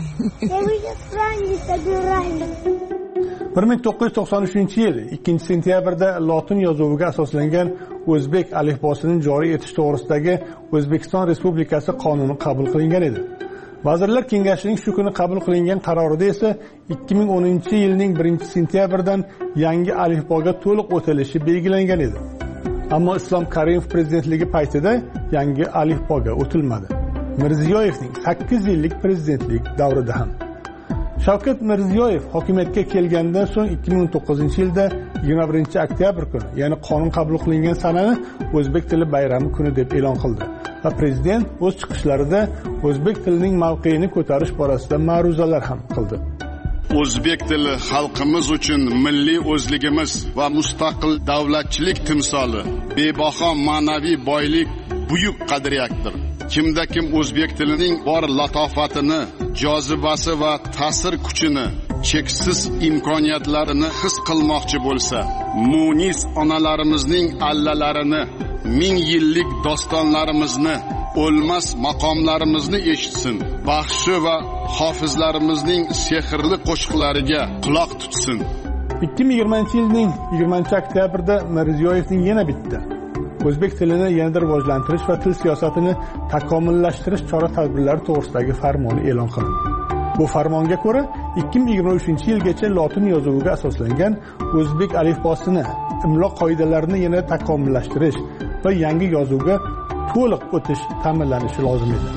1993-yil 2-sentyabrda lotin yozuviga asoslangan o'zbek alifbosini joriy etish to'g'risidagi O'zbekiston Respublikasi qonuni qabul qilingan edi. Vazirlar Kengashining shu kuni qabul qilingan qarorida esa 2010-yilning 1-sentyabridan yangi alifboga to'liq o'tilishi belgilangan edi. Ammo Islom Karimov prezidentligi paytida yangi alifboga o'tilmadi. Mirziyoyevning 8 yillik prezidentlik davrida ham. Shavkat Mirziyoyev hokimiyatga kelgandan so'ng 2009-yilda 21-oktyabr kuni, ya'ni qonun qabul qilingan sanani o'zbek tili bayrami kuni deb e'lon qildi. Va prezident o'z chiqishlarida o'zbek tilining mavqeini ko'tarish borasida ma'ruzalar ham qildi. O'zbek tili xalqimiz uchun milliy o'zligimiz va mustaqil davlatchilik timsoli, bebaho ma'naviy boylik, buyuk qadriyatdir. Kimda kim o'zbek tilining bor latofatini, jozibasi va ta'sir kuchini, cheksiz imkoniyatlarini his qilmoqchi bo'lsa, munis onalarimizning allalarini, ming yillik dostonlarimizni, o'lmas maqomlarimizni eshitsin. Baxshi va hofizlarimizning sehrli qo'shiqlariga quloq tutsin. 2020-yilning 20-oktyabrda Mirziyoyevning yana bitta o'zbek tilini yanada rivojlantirish va til siyosatini takomillashtirish chora-tadbirlari to'g'risidagi farmoni e'lon qilindi. Bu farmonga ko'ra 2023-yilgacha lotin yozuviga asoslangan o'zbek alifbosini, imlo qoidalarini yana takomillashtirish va yangi yozuvga to'liq o'tish ta'minlanishi lozim edi.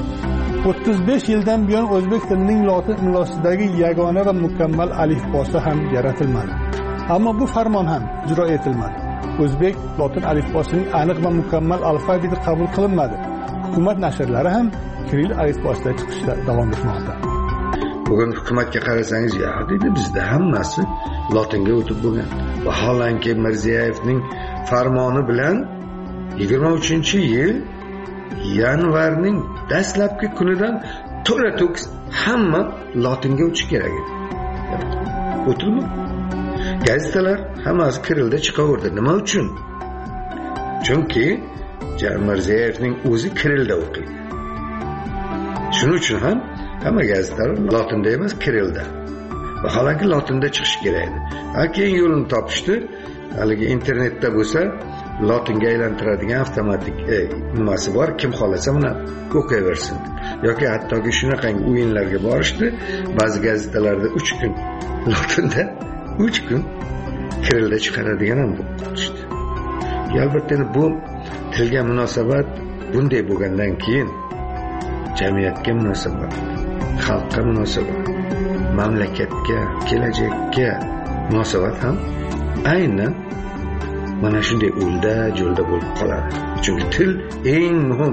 35 yildan buyon o'zbek tilining lotin imlosidagi yagona va mukammal alifbosi ham yaratilmadi. Ammo bu farmon ham ijro etilmadi. O'zbek lotin alifbosining aniq va mukammal alfabeti qabul qilinmadi. Hukumat nashrlari ham kiril alifbosida chiqishda davom etmoqda. Bugun hukumatga qarasangiz, ya dedi, bizda hammasi lotinga o'tib bo'lgan. Vaholanki Mirziyoyevning farmoni bilan 23-yil yanvarning dastlabki kunidan to'la-to'kis hamma lotinga o'tish kerak edi. O'tildimi? Gazetalar hammasi kirilda chiqaverdi. Nima uchun? Chunki Mirziyoyevning o'zi kirilda o'qiydi. Shuning uchun ham hamma gazetalar lotinda emas, kirilda. Vaholanki lotinda chiqish kerak edi. Keyin yo'lini topishdi. Haligi internetda bo'lsa lotinga aylantiradigan avtomatik nimasi bor, kim xolasa buni o'qiyversin. Yoki hattoki shunaqangi o'yinlarga borishdi. Ba'zi gazetalarda 3 kun lotinda 3 kun kirilda chiqaradigan ham bo'lishdi. Albatta bu tilga munosabat bunday bo'lgandan keyin jamiyatga munosabat, xalqqa munosabat, mamlakatga, kelajakka munosabat ham aynan mana shunday o'lda jo'lda bo'lib qoladi. Chunki til eng muhim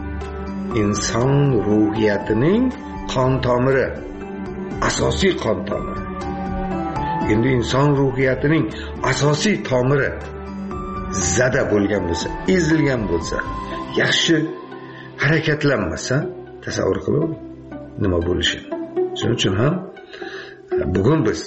inson ruhiyatining qon tomiri, asosiy qon tomiri. Endi inson ruhiyatining asosiy tomiri zada bo'lgan bo'lsa, ezilgan bo'lsa, yaxshi harakatlanmasa, tasavvur qiling nima bo'lishi. Shuning uchun ham bugun biz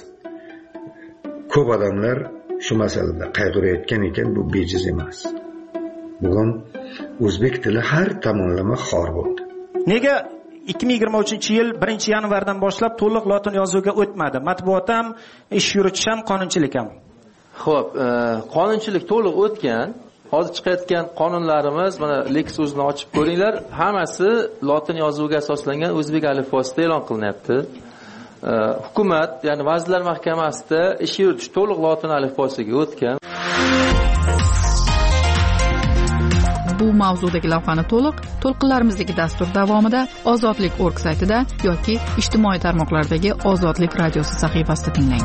ko'p odamlar shu masalada qayg'urayotgan ekan, bu bejiz emas. Bugun o'zbek tili har tomonlama xor bo'ldi. Nega 2023-yil 1-yanvardan boshlab to'liq lotin yozuviga o'tmadi? Matbuot ham, ish yuritish ham, qonunchilik ham. Xo'p, qonunchilik to'liq o'tgan, hozir chiqayotgan qonunlarimiz, mana Lex o'zini ochib ko'ringlar, hammasi lotin yozuviga asoslangan o'zbek alifbosida e'lon qilinyapti. Hukumat, ya'ni Vazirlar Mahkamasida ish yuritish to'liq lotin alifbosiga o'tgan. Bu mavzudagi lavhani to'lqinlarimizdagi dastur davomida ozodlik.org saytida yoki ijtimoiy tarmoqlardagi Ozodlik radiosi sahifasida tinglang.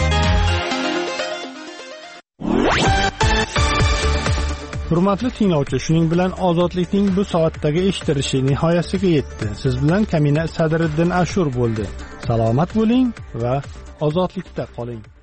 Hurmatli tinglovchi, shuning bilan Ozodlikning bu soatdagi eshitilishi nihoyasiga yetdi. Siz bilan Kamina Sadriddin Ashur bo'ldi. Salomat bo'ling va ozodlikda qoling.